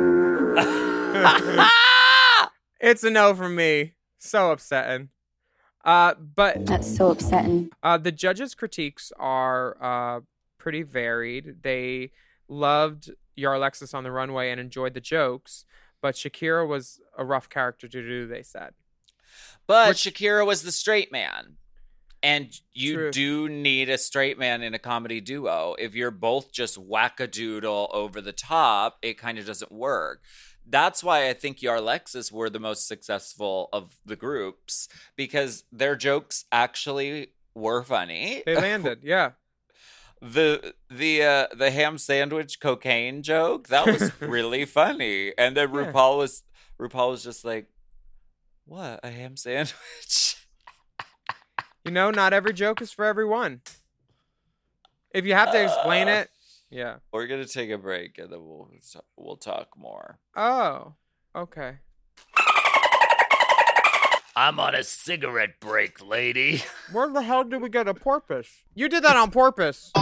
It's a no from me. So upsetting. Uh, but That's so upsetting. uh, the judges' critiques are uh, pretty varied. They loved Yar Alexis on the runway and enjoyed the jokes, but Shakira was a rough character to do, they said. But Which- Shakira was the straight man. And you True. do need a straight man in a comedy duo. If you're both just wackadoodle over the top, it kind of doesn't work. that's why I think Yar Lexus were the most successful of the groups, because their jokes actually were funny. They landed, yeah. The the uh, the ham sandwich cocaine joke, that was really funny. And then Yeah. RuPaul was RuPaul was just like, "What, a ham sandwich?" You know, not every joke is for everyone. If you have to explain Uh, it, yeah. We're gonna take a break and then we'll we'll talk more. Oh, okay. I'm on a cigarette break, lady. Where the hell did we get a porpoise? You did that on purpose.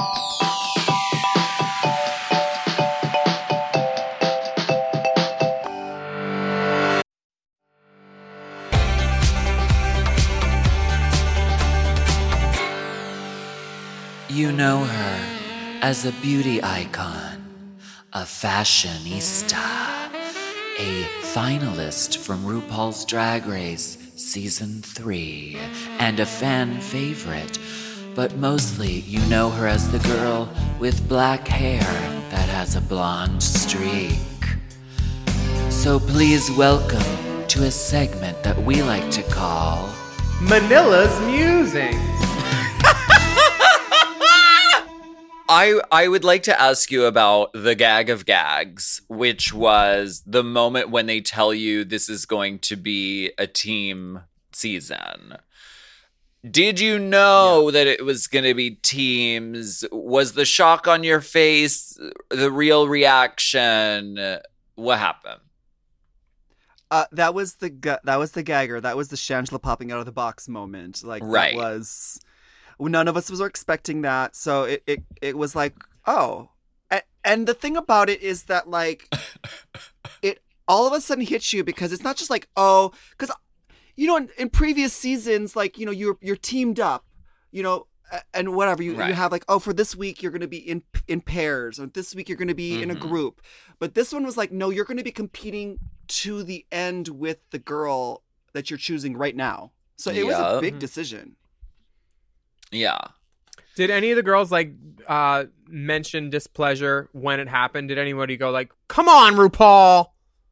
You know her as a beauty icon, a fashionista, a finalist from RuPaul's Drag Race Season three, and a fan favorite. But mostly you know her as the girl with black hair that has a blonde streak. So please welcome to a segment that we like to call Manila's Musings. I I would like to ask you about the gag of gags, which was the moment when they tell you this is going to be a team season. Did you know yeah. that it was going to be teams? Was the shock on your face the real reaction? What happened? Uh, that was the gu- that was the gagger. That was the Shangela popping out of the box moment. Like right. that was. None of us was expecting that, so it, it, it was like, oh. And, and the thing about it is that, like, it all of a sudden hits you because it's not just like, oh, because, you know, in, in previous seasons, like, you know, you're you're teamed up, you know, and whatever. You, right. you have, like, oh, for this week, you're going to be in in pairs, or this week, you're going to be mm-hmm. in a group. But this one was like, no, you're going to be competing to the end with the girl that you're choosing right now. So it yeah. was a big decision. Yeah. Did any of the girls like uh mention displeasure when it happened? Did anybody go like, "Come on, RuPaul"?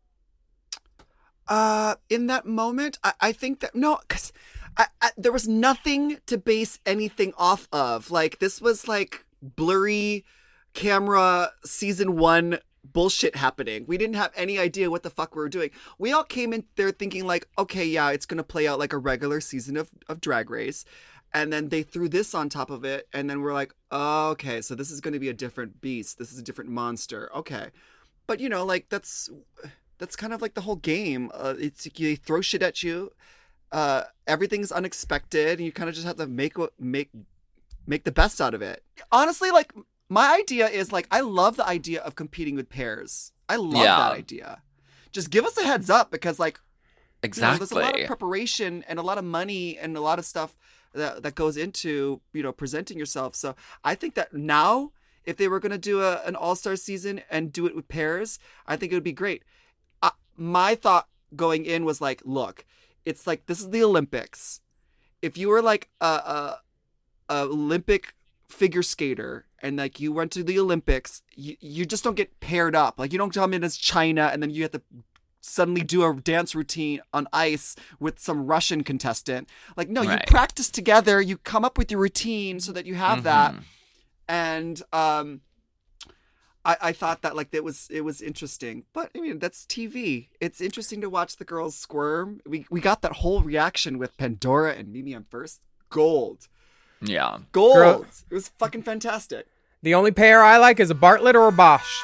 Uh, in that moment, I, I think that no, because I, I, there was nothing to base anything off of. Like this was like blurry camera season one bullshit happening. We didn't have any idea what the fuck we were doing. We all came in there thinking like, okay, yeah, it's gonna play out like a regular season of of Drag Race. And then they threw this on top of it. And then we're like, oh, okay, so this is going to be a different beast. This is a different monster. Okay. But, you know, like, that's that's kind of like the whole game. Uh, it's they throw shit at you. Uh, everything's unexpected. And you kind of just have to make make make the best out of it. Honestly, like, my idea is, like, I love the idea of competing with pairs. I love yeah. that idea. Just give us a heads up because, like, exactly. you know, there's a lot of preparation and a lot of money and a lot of stuff that that goes into, you know, presenting yourself. So I think that now, if they were going to do a, an all-star season and do it with pairs, I think it would be great. Uh, my thought going in was like, look, it's like, this is the Olympics. If you were like a, a, a Olympic figure skater and like you went to the Olympics, you, you just don't get paired up. Like you don't come in as China and then you have to suddenly do a dance routine on ice with some Russian contestant. Like, no, right. you practice together, you come up with your routine so that you have mm-hmm. that. And um, I, I thought that like it was it was interesting. But I mean, that's T V. It's interesting to watch the girls squirm. We we got that whole reaction with Pandora and Mimi on first. Gold. Yeah. Gold. Girl. It was fucking fantastic. The only pair I like is a Bartlett or a Bosch.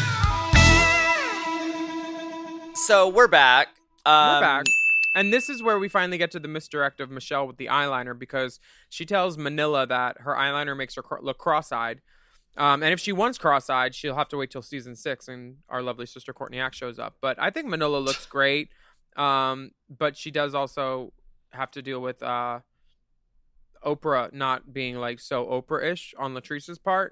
So we're back. Um, We're back. And this is where we finally get to the misdirect of Michelle with the eyeliner, because she tells Manila that her eyeliner makes her cro- look cross-eyed. Um, and if she wants cross-eyed, she'll have to wait till season six and our lovely sister Courtney Act shows up. But I think Manila looks great. Um, but she does also have to deal with uh, Oprah not being like so Oprah-ish on Latrice's part.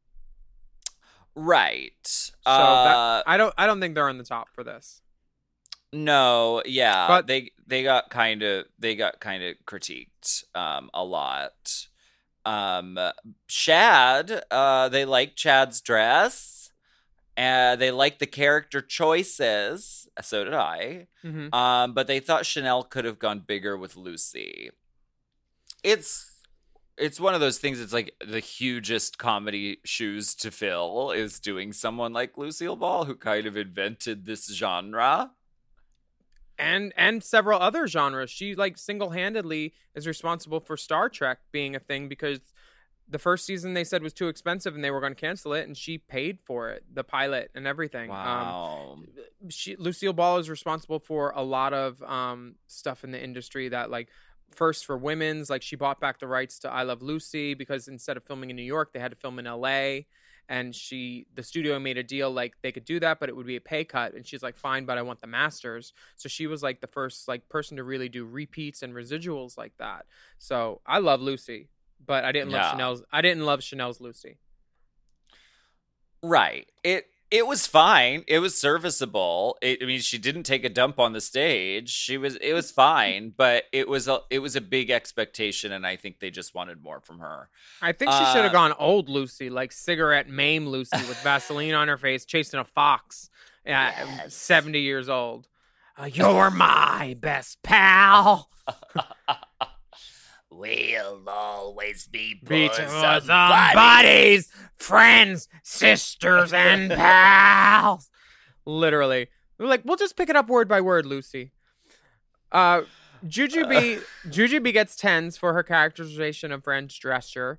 Right. So uh, that, I don't I don't think they're on the top for this. No, yeah, But- they they got kind of they got kind of critiqued um, a lot. Um, Chad, uh, they like Chad's dress. And they liked the character choices. So did I. Mhm. Um, but they thought Chanel could have gone bigger with Lucy. It's it's one of those things. It's like the hugest comedy shoes to fill is doing someone like Lucille Ball, who kind of invented this genre. And and several other genres. She like single-handedly is responsible for Star Trek being a thing because the first season they said was too expensive and they were going to cancel it, and she paid for it, the pilot and everything. Wow. Um, she, Lucille Ball is responsible for a lot of um, stuff in the industry that, like, first for women's, like she bought back the rights to I Love Lucy because instead of filming in New York, they had to film in L A. And she, the studio made a deal like they could do that, but it would be a pay cut. And she's like, fine, but I want the masters. So she was like the first like person to really do repeats and residuals like that. So I love Lucy. But I didn't love Yeah. Chanel's. I didn't love Chanel's Lucy. Right. It it was fine. It was serviceable. It, I mean, she didn't take a dump on the stage. She was. It was fine, but it was a it was a big expectation, and I think they just wanted more from her. I think she Uh, should have gone old Lucy, like cigarette maim Lucy with Vaseline on her face, chasing a fox. Yeah, seventy years old. Uh, You're my best pal. We'll always be Be bosom bosom buddies. buddies, friends, sisters, and pals. Literally. We're like, we'll just pick it up word by word, Lucy. Uh, Jujubee, Jujubee gets tens for her characterization of French Drescher.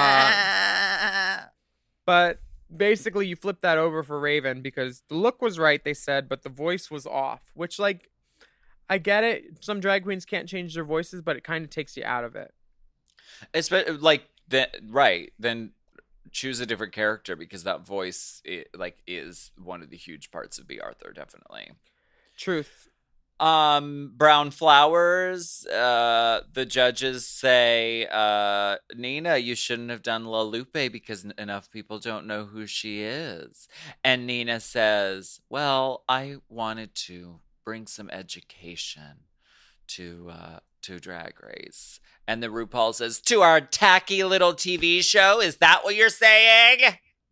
Uh, but basically, you flip that over for Raven because the look was right, they said, but the voice was off. Which, like, I get it. Some drag queens can't change their voices, but it kind of takes you out of it. It's like that, right? Then choose a different character because that voice, it, like, is one of the huge parts of B. Arthur, definitely. Truth. Um, Brown Flowers. Uh, the judges say, uh, Nina, you shouldn't have done La Lupe because n- enough people don't know who she is. And Nina says, well, I wanted to bring some education to uh, to Drag Race. And the RuPaul says, to our tacky little T V show? Is that what you're saying?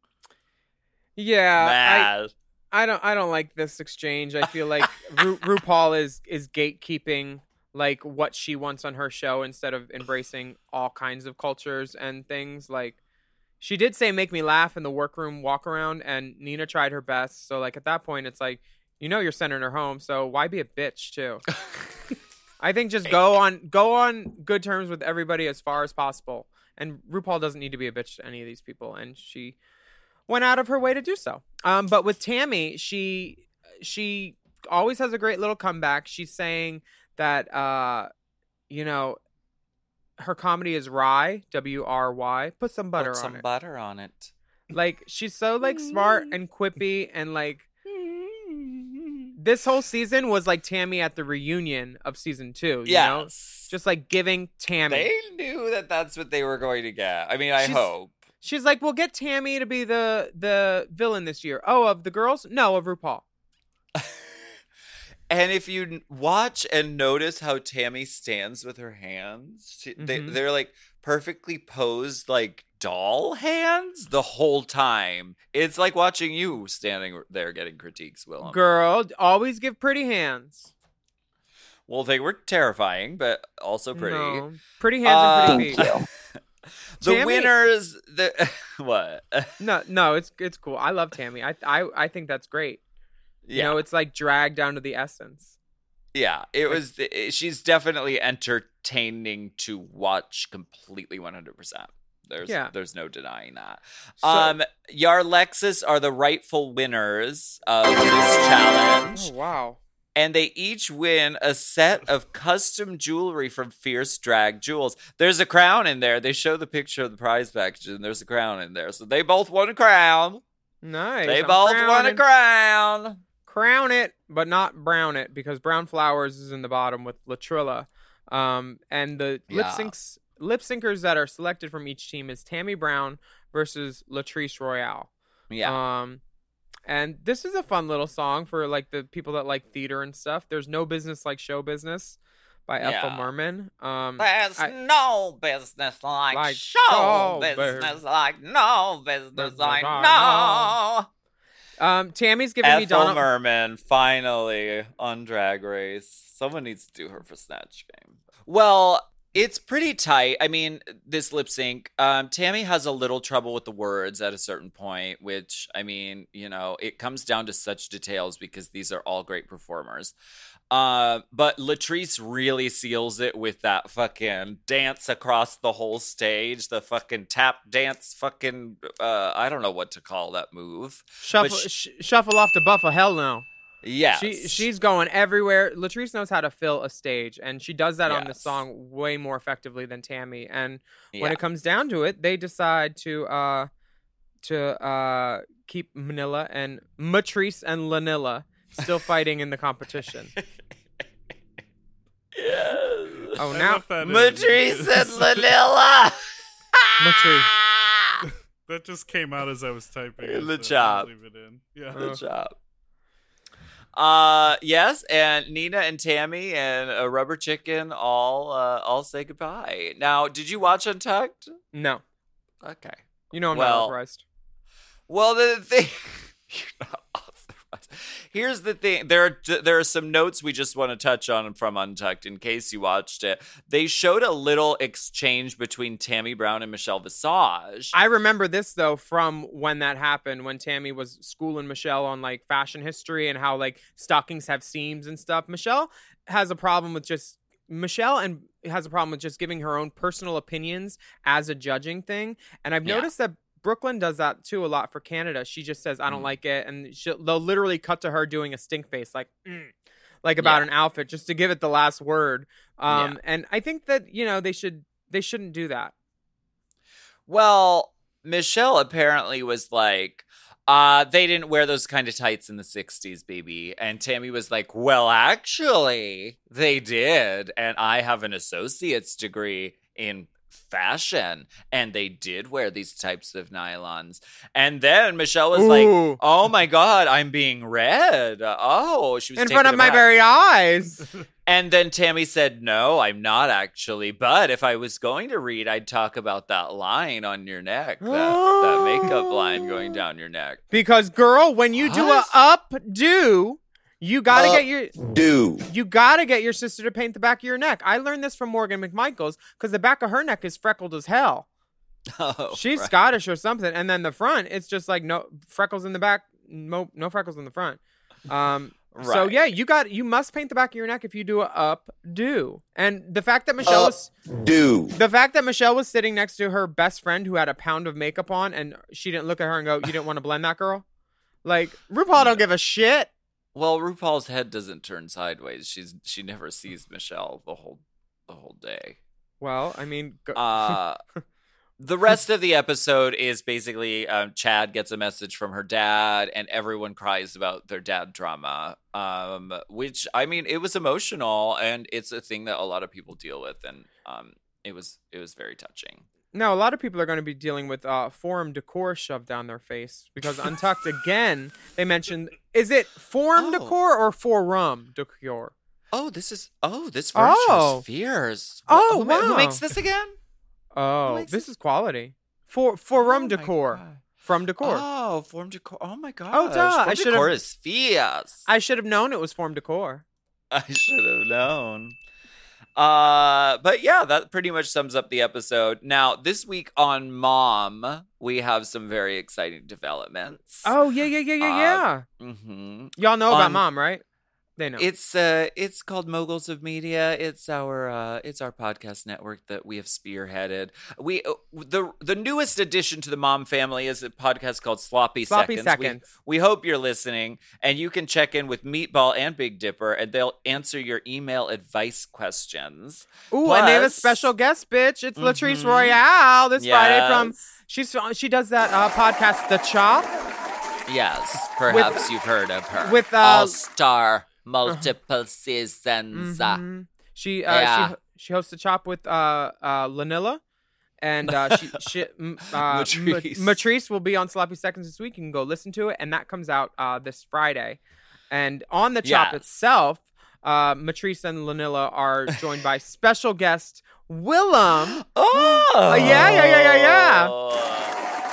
Yeah, Mad. I, I don't. I don't like this exchange. I feel like Ru, RuPaul is is gatekeeping like what she wants on her show instead of embracing all kinds of cultures and things. Like she did say, "Make me laugh" in the workroom walk around, and Nina tried her best. So like at that point, it's like, you know, you're sending her home, so why be a bitch too? I think just go on go on good terms with everybody as far as possible. And RuPaul doesn't need to be a bitch to any of these people, and she went out of her way to do so. Um, but with Tammy, she she always has a great little comeback. She's saying that uh, you know, her comedy is wry, W R Y. Put some butter Put on some it. butter on it. Like she's so like smart and quippy and like. This whole season was like Tammy at the reunion of season two. You know? Yes. Just like giving Tammy. They knew that that's what they were going to get. I mean, I She's- hope. She's like, we'll get Tammy to be the the villain this year. Oh, of the girls? No, of RuPaul. And if you n- watch and notice how Tammy stands with her hands, she, they, Mhm. they're like perfectly posed, like doll hands the whole time. It's like watching you standing there getting critiques, Willem. Girl, always give pretty hands. Well, they were terrifying, but also pretty. No. Pretty hands and pretty Uh, feet. The Tammy- winners, the what? No, no, it's it's cool. I love Tammy. I I I think that's great. You know, it's like dragged down to the essence. Yeah, it was. it- She's definitely entertaining to watch completely one hundred percent. There's Yeah. there's no denying that. So- um, Yar Lexus are the rightful winners of this challenge. Oh wow. And they each win a set of custom jewelry from Fierce Drag Jewels. There's a crown in there. They show the picture of the prize package, and there's a crown in there. So they both won a crown. Nice. They I'm both won a crowning- crown. Crown it, but not brown it, because Brown Flowers is in the bottom with Latrilla. Um, and the lip Yeah. syncs lip syncers that are selected from each team is Tammy Brown versus Latrice Royale. Yeah. Um, and this is a fun little song for like the people that like theater and stuff. There's No Business Like Show Business by Ethel Yeah. Merman. Um, There's I- no business like, Like show show business, business. like no business Business like like no. Um, Tammy's giving Ethel me Donna Merman finally on Drag Race. Someone needs to do her for Snatch Game. Well, it's pretty tight. I mean, this lip sync, um, Tammy has a little trouble with the words at a certain point, which, I mean, you know, it comes down to such details because these are all great performers. Uh, but Latrice really seals it with that fucking dance across the whole stage, the fucking tap dance, fucking, uh, I don't know what to call that move. Shuffle, But sh- shuffle off the buffer. Hell no. Yes. She she's going everywhere. Latrice knows how to fill a stage, and she does that on this Yes. song way more effectively than Tammy. And when Yeah. it comes down to it, they decide to uh to uh keep Manila and Matrice and Lanilla still fighting in the competition. Yes. Oh, I now love that Matrice in- and Lanilla. Matrice. That just came out as I was typing. it, The so I'll job. leave it in. Yeah. Good job. Uh, yes, and Nina and Tammy and uh, Rubber Chicken all uh, all say goodbye. Now, did you watch Untucked? No. Okay. You know I'm Well- not authorized. Well, the thing. You're not authorized. Here's the thing. There are there are some notes we just want to touch on from Untucked in case you watched it. They showed a little exchange between Tammy Brown and Michelle Visage. I remember this though from when that happened, when Tammy was schooling Michelle on like fashion history and how like stockings have seams and stuff. Michelle has a problem with just Michelle and has a problem with just giving her own personal opinions as a judging thing. And I've Yeah. noticed that Brooklyn does that too a lot for Canada. She just says, I don't Mm. like it. And she'll, they'll literally cut to her doing a stink face, like, mm, like about Yeah. an outfit just to give it the last word. Um, Yeah. And I think that, you know, they should, they shouldn't do that. Well, Michelle apparently was like, uh, they didn't wear those kind of tights in the sixties, baby. And Tammy was like, well, actually, they did. And I have an associate's degree in fashion, and they did wear these types of nylons. And then Michelle was Ooh. like, oh my God, I'm being read. Oh, she was In taken front of my aback. very eyes. And then Tammy said, no, I'm not actually. But if I was going to read, I'd talk about that line on your neck, that, that makeup line going down your neck. Because, girl, when you do a What? updo, you gotta get your Do. you gotta get your sister to paint the back of your neck. I learned this from Morgan McMichaels because the back of her neck is freckled as hell. Oh, She's right. Scottish or something, and then the front, it's just like no freckles in the back, no no freckles in the front. Um, so Right. yeah, you got you must paint the back of your neck if you do a updo. And the fact that Michelle was Do. the fact that Michelle was sitting next to her best friend who had a pound of makeup on, and she didn't look at her and go, "You didn't want to blend that, girl." Like RuPaul don't give a shit. Well, RuPaul's head doesn't turn sideways. She's she never sees Michelle the whole the whole day. Well, I mean, go- Uh, the rest of the episode is basically um, Chad gets a message from her dad, and everyone cries about their dad drama. Um, which I mean, it was emotional, and it's a thing that a lot of people deal with, and um, it was it was very touching. no, a lot of people are going to be dealing with uh, forum decor shoved down their face because Untucked again. They mentioned, is it forum Oh. decor or forum decor? Oh, this is oh this furniture Oh. is fierce. Oh, who, ma- who wow. makes this again? Oh, makes this this- is quality. For forum Oh my decor, God. from decor. Oh, form decor. Oh my god. Oh, duh, I Form should've- decor is fierce. I should have known it was forum decor. I should have known. Uh, but yeah, that pretty much sums up the episode. Now, this week on Mom, we have some very exciting developments. Oh yeah, yeah, yeah, yeah, Uh, yeah. Mm-hmm. Y'all know about on- Mom, right? They know. It's uh, it's called Moguls of Media. It's our uh, it's our podcast network that we have spearheaded. We uh, the the newest addition to the Mom family is a podcast called Sloppy, Sloppy Seconds. We- Seconds. We, hope you're listening, and you can check in with Meatball and Big Dipper, and they'll answer your email advice questions. Ooh, and they have a Plus- special guest, bitch. It's Latrice Mhm. Royale this Friday from. Yes. She's she does that uh, podcast, The Chop. Yes, perhaps you've heard of her. With, uh, All Star, multiple seasons. uh, Mhm. She uh, Yeah. she she hosts a chop with uh uh Lanilla, and uh, she she m- uh, Matrice. Ma- Matrice will be on Sloppy Seconds this week. You can go listen to it, and that comes out uh this Friday. And on the chop Yes. itself, uh, Matrice and Lanilla are joined by special guest Willem. Oh, Uh, yeah, yeah, yeah, yeah, yeah.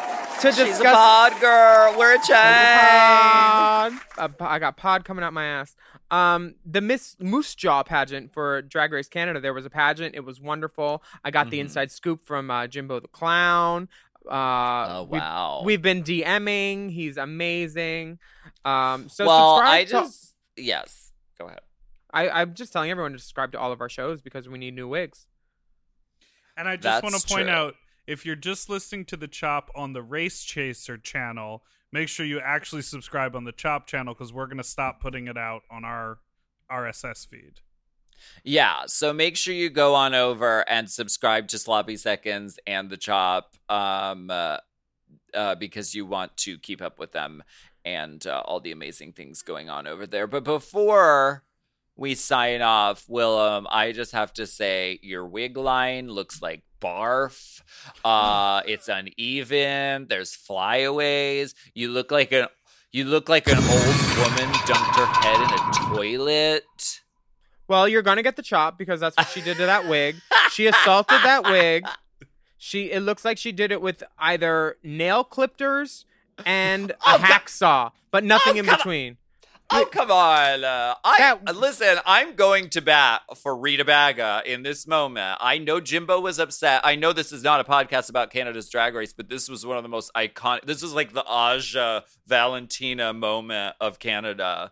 to She's a discuss. pod girl. We're a There's chain. a pod. A po- I got pod coming out my ass. Um, the Miss Moose Jaw pageant for Drag Race Canada. There was a pageant. It was wonderful. I got the Mhm. inside scoop from uh, Jimbo the Clown. Uh, Oh, we've- wow. We've, been DMing. He's amazing. Um, so well, subscribe I to- just yes. Go ahead. I, I'm just telling everyone to subscribe to all of our shows because we need new wigs. And I just That's want to point true. out, if you're just listening to the Chop on the Race Chaser channel, make sure you actually subscribe on the Chop channel because we're going to stop putting it out on our R S S feed. Yeah, so make sure you go on over and subscribe to Sloppy Seconds and The Chop um, uh, uh, because you want to keep up with them and uh, all the amazing things going on over there. But before we sign off, Willem, I just have to say your wig line looks like barf. Uh, it's uneven. There's flyaways. You look like an you look like an old woman dumped her head in a toilet. Well, you're gonna get the chop because that's what she did to that wig. She assaulted that wig. She it looks like she did it with either nail clippers and a Oh, hacksaw, but nothing Oh, in come on. between. Oh, come on. Uh, I That- uh, listen, I'm going to bat for Rita Baga in this moment. I know Jimbo was upset. I know this is not a podcast about Canada's Drag Race, but this was one of the most iconic. This was like the Aja Valentina moment of Canada.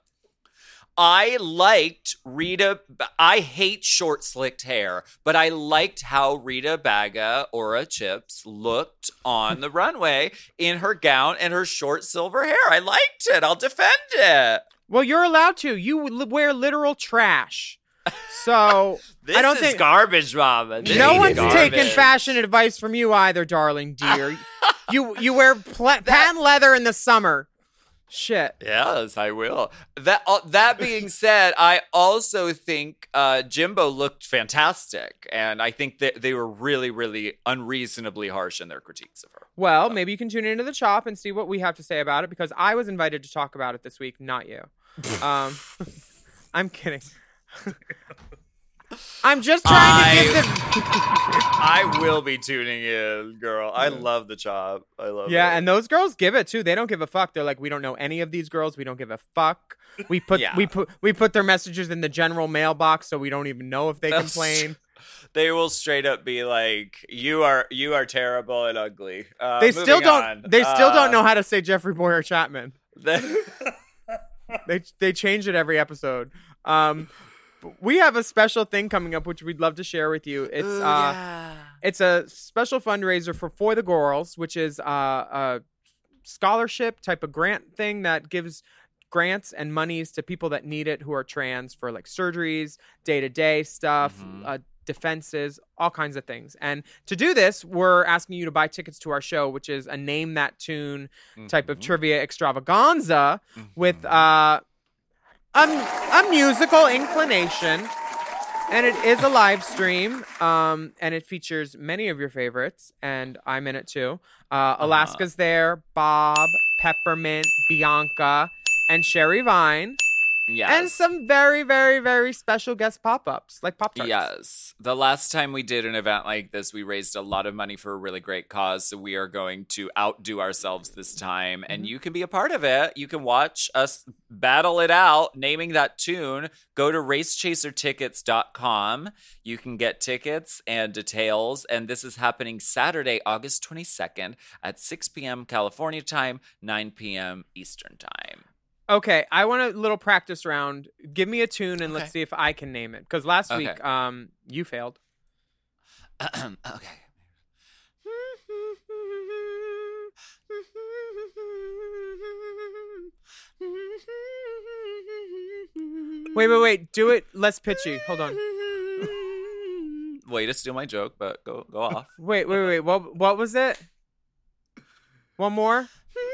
I liked Rita. I hate short slicked hair, but I liked how Rita Baga, Aura Chips, looked on the runway in her gown and her short silver hair. I liked it. I'll defend it. Well, you're allowed to. You li- wear literal trash. So This I don't is think garbage, Mama. This no is one's garbage. taking fashion advice from you either, darling dear. you you wear pla- patent leather in the summer. Shit. Yes, I will. That uh, that being said, I also think uh, Jimbo looked fantastic, and I think that they were really, really unreasonably harsh in their critiques of her. Well, maybe you can tune into the Chop and see what we have to say about it because I was invited to talk about it this week, not you. Um, I'm kidding. I'm just trying I- to give them. I will be tuning in, girl. I love the Chop. I love it. Yeah, and those girls give it too. They don't give a fuck. They're like, we don't know any of these girls. We don't give a fuck. We put Yeah. we put we put their messages in the general mailbox, so we don't even know if they That's complain. They will straight up be like, "You are you are terrible and ugly." Uh, They still moving don't. on. They still Uh, don't know how to say Jeffrey Boyer Chapman. they- They they change it every episode. Um, we have a special thing coming up, which we'd love to share with you. It's Ooh, uh, yeah. it's a special fundraiser for For the Girls, which is uh, a scholarship type of grant thing that gives grants and monies to people that need it who are trans for like surgeries, day-to-day stuff, Mhm. uh, defenses, all kinds of things. And to do this, we're asking you to buy tickets to our show, which is a Name That Tune type of Mhm. trivia extravaganza with Mhm. uh, a, a musical inclination. And it is a live stream, um, and it features many of your favorites, and I'm in it too. Uh, Alaska's there, Bob, Peppermint, Bianca, and Sherry Vine, Yes. and some very, very, very special guest pop-ups, like Pop-Tarts. Yes. The last time we did an event like this, we raised a lot of money for a really great cause. So we are going to outdo ourselves this time. And you can be a part of it. You can watch us battle it out, naming that tune. Go to race chaser tickets dot com. You can get tickets and details. And this is happening Saturday, August twenty-second at six p.m. California time, nine p.m. Eastern time. Okay, I want a little practice round. Give me a tune, and Okay. let's see if I can name it. Because last Okay. week, um, you failed. Okay. Wait, wait, wait. Do it less pitchy. Hold on. Way to steal my joke, but go go off. Wait, wait, wait. What, what was it? One more?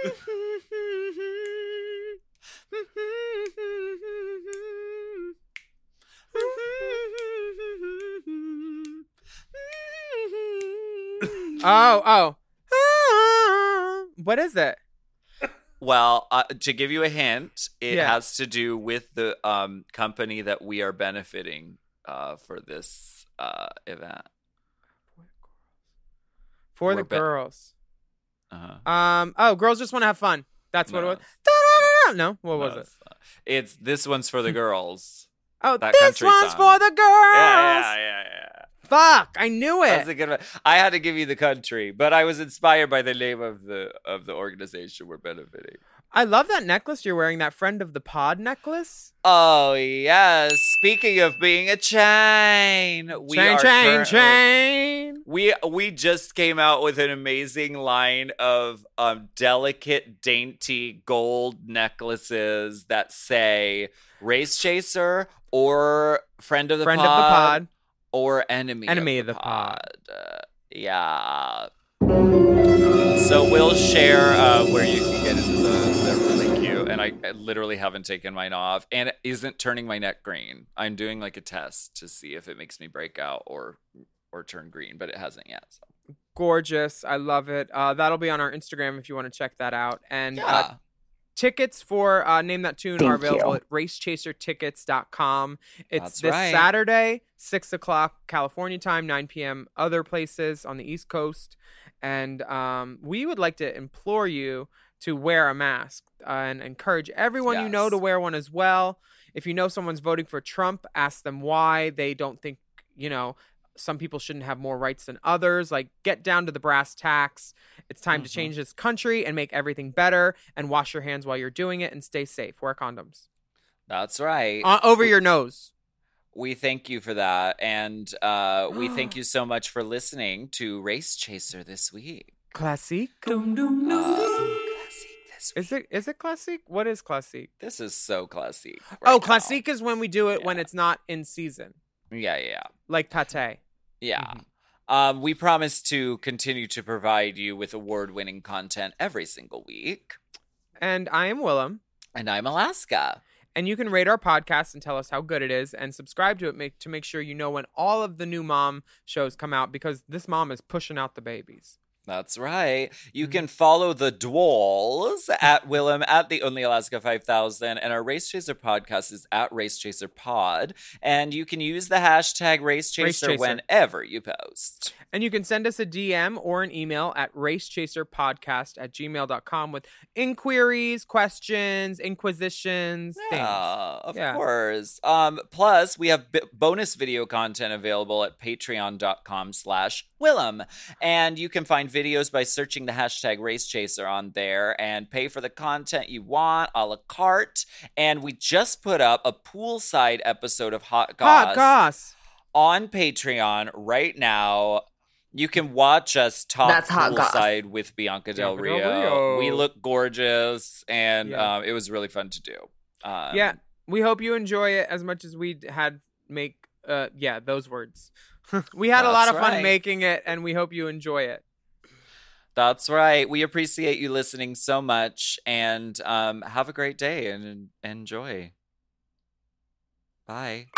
Oh, oh. What is it? Well, uh, to give you a hint, it Yeah. has to do with the um, company that we are benefiting uh, for this uh, event. For the We're be- girls. Uh-huh. Um. Oh, girls just want to have fun. That's what No. it was. Da-da-da-da. No, what was No, it? it's not. It's This One's for the Girls. Oh, That this country one's song. for the girls. Yeah, yeah, yeah, yeah. Fuck, I knew it. That's a good one. I had to give you the country, but I was inspired by the name of the of the organization we're benefiting. I love that necklace you're wearing. That friend of the pod necklace. Oh yes. Speaking of being a chain, we chain, are chain, currently- chain. We we just came out with an amazing line of um, delicate, dainty gold necklaces that say "Race Chaser" or "Friend of the Friend Pod" of the pod. or "Enemy Enemy of the, of the pod. pod." Uh, yeah. So we'll share uh, where you can get into those. They're really cute, and I, I literally haven't taken mine off, and it isn't turning my neck green. I'm doing like a test to see if it makes me break out or or turn green, but it hasn't yet. So. Gorgeous. I love it. Uh, that'll be on our Instagram if you want to check that out. And Yeah. uh, tickets for uh, Name That Tune Thank are available you. at race chaser tickets dot com. It's That's this right. Saturday, six o'clock California time, nine p.m. other places on the East Coast. And um, we would like to implore you to wear a mask uh, and encourage everyone you know Yes. to wear one as well. If you know someone's voting for Trump, ask them why they don't think, you know, some people shouldn't have more rights than others. Like, get down to the brass tacks. It's time to Mhm. change this country and make everything better, and wash your hands while you're doing it, and stay safe. Wear condoms. That's right. Uh, over your nose. We thank you for that, and uh, we thank you so much for listening to Race Chaser this week. Classique? Uh, classic this week. Is it is it classique? What is classique? This is so classic. right Oh, now. classique is when we do it when Yeah. it's not in season. Yeah, yeah, Like pate. yeah. Mm-hmm. Um, we promise to continue to provide you with award-winning content every single week. And I am Willem. And I'm Alaska. And you can rate our podcast and tell us how good it is, and subscribe to it make, to make sure you know when all of the new mom shows come out, because this mom is pushing out the babies. That's right. You Mhm. can follow the Dwalls at Willem at the Only Alaska five thousand, and our Race Chaser podcast is at Race Chaser Pod. And you can use the hashtag Race Chaser, Race Chaser. whenever you post. And you can send us a D M or an email at racechaserpodcast at gmail dot com with inquiries, questions, inquisitions, things. Yeah, of Yeah. course. Um, plus, we have b- bonus video content available at patreon.com slash Willem. And you can find videos by searching the hashtag Race Chaser on there and pay for the content you want a la carte. And we just put up a poolside episode of Hot Goss Hot goss. on Patreon right now. You can watch us talk That's hot goss. poolside with Bianca Del Bianca Del Rio. Rio. We look gorgeous, and Yeah. um, it was really fun to do. Um, Yeah, we hope you enjoy it as much as we had make. Uh, yeah, those words. We had a lot That's of fun right. making it, and we hope you enjoy it. That's right. We appreciate you listening so much, and um, have a great day and enjoy. Bye.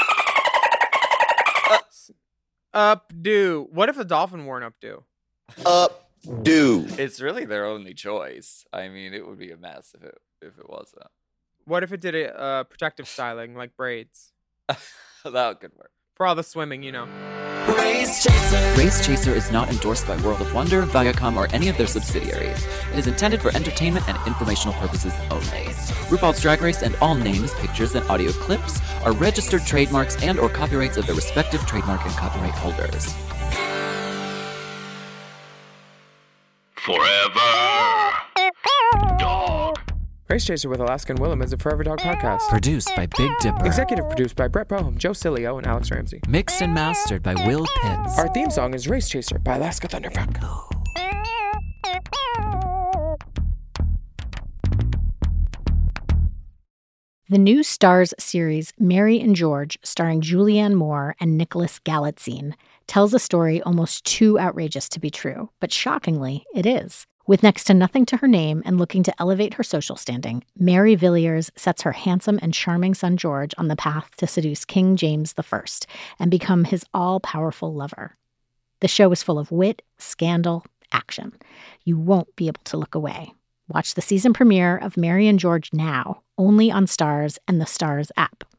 Updo. What if the dolphin wore an updo? Updo. It's really their only choice. I mean, it would be a mess if it if it wasn't. What if it did a uh, protective styling like braids That could work. for all the swimming? You know. Race Chaser. Race Chaser is not endorsed by World of Wonder, Viacom, or any of their subsidiaries. It is intended for entertainment and informational purposes only. RuPaul's Drag Race and all names, pictures, and audio clips are registered trademarks and or copyrights of their respective trademark and copyright holders. Forever. Dog. Race Chaser with Alaska and Willem is a Forever Dog podcast. Produced by Big Dipper. Executive produced by Brett Boehm, Joe Cilio, and Alex Ramsey. Mixed and mastered by Will Pitts. Our theme song is Race Chaser by Alaska Thunderfuck. The new Starz series Mary and George, starring Julianne Moore and Nicholas Galitzine, tells a story almost too outrageous to be true, but shockingly, it is. With next to nothing to her name and looking to elevate her social standing, Mary Villiers sets her handsome and charming son George on the path to seduce King James the First and become his all-powerful lover. The show is full of wit, scandal, action. You won't be able to look away. Watch the season premiere of Mary and George now, only on Starz and the Starz app.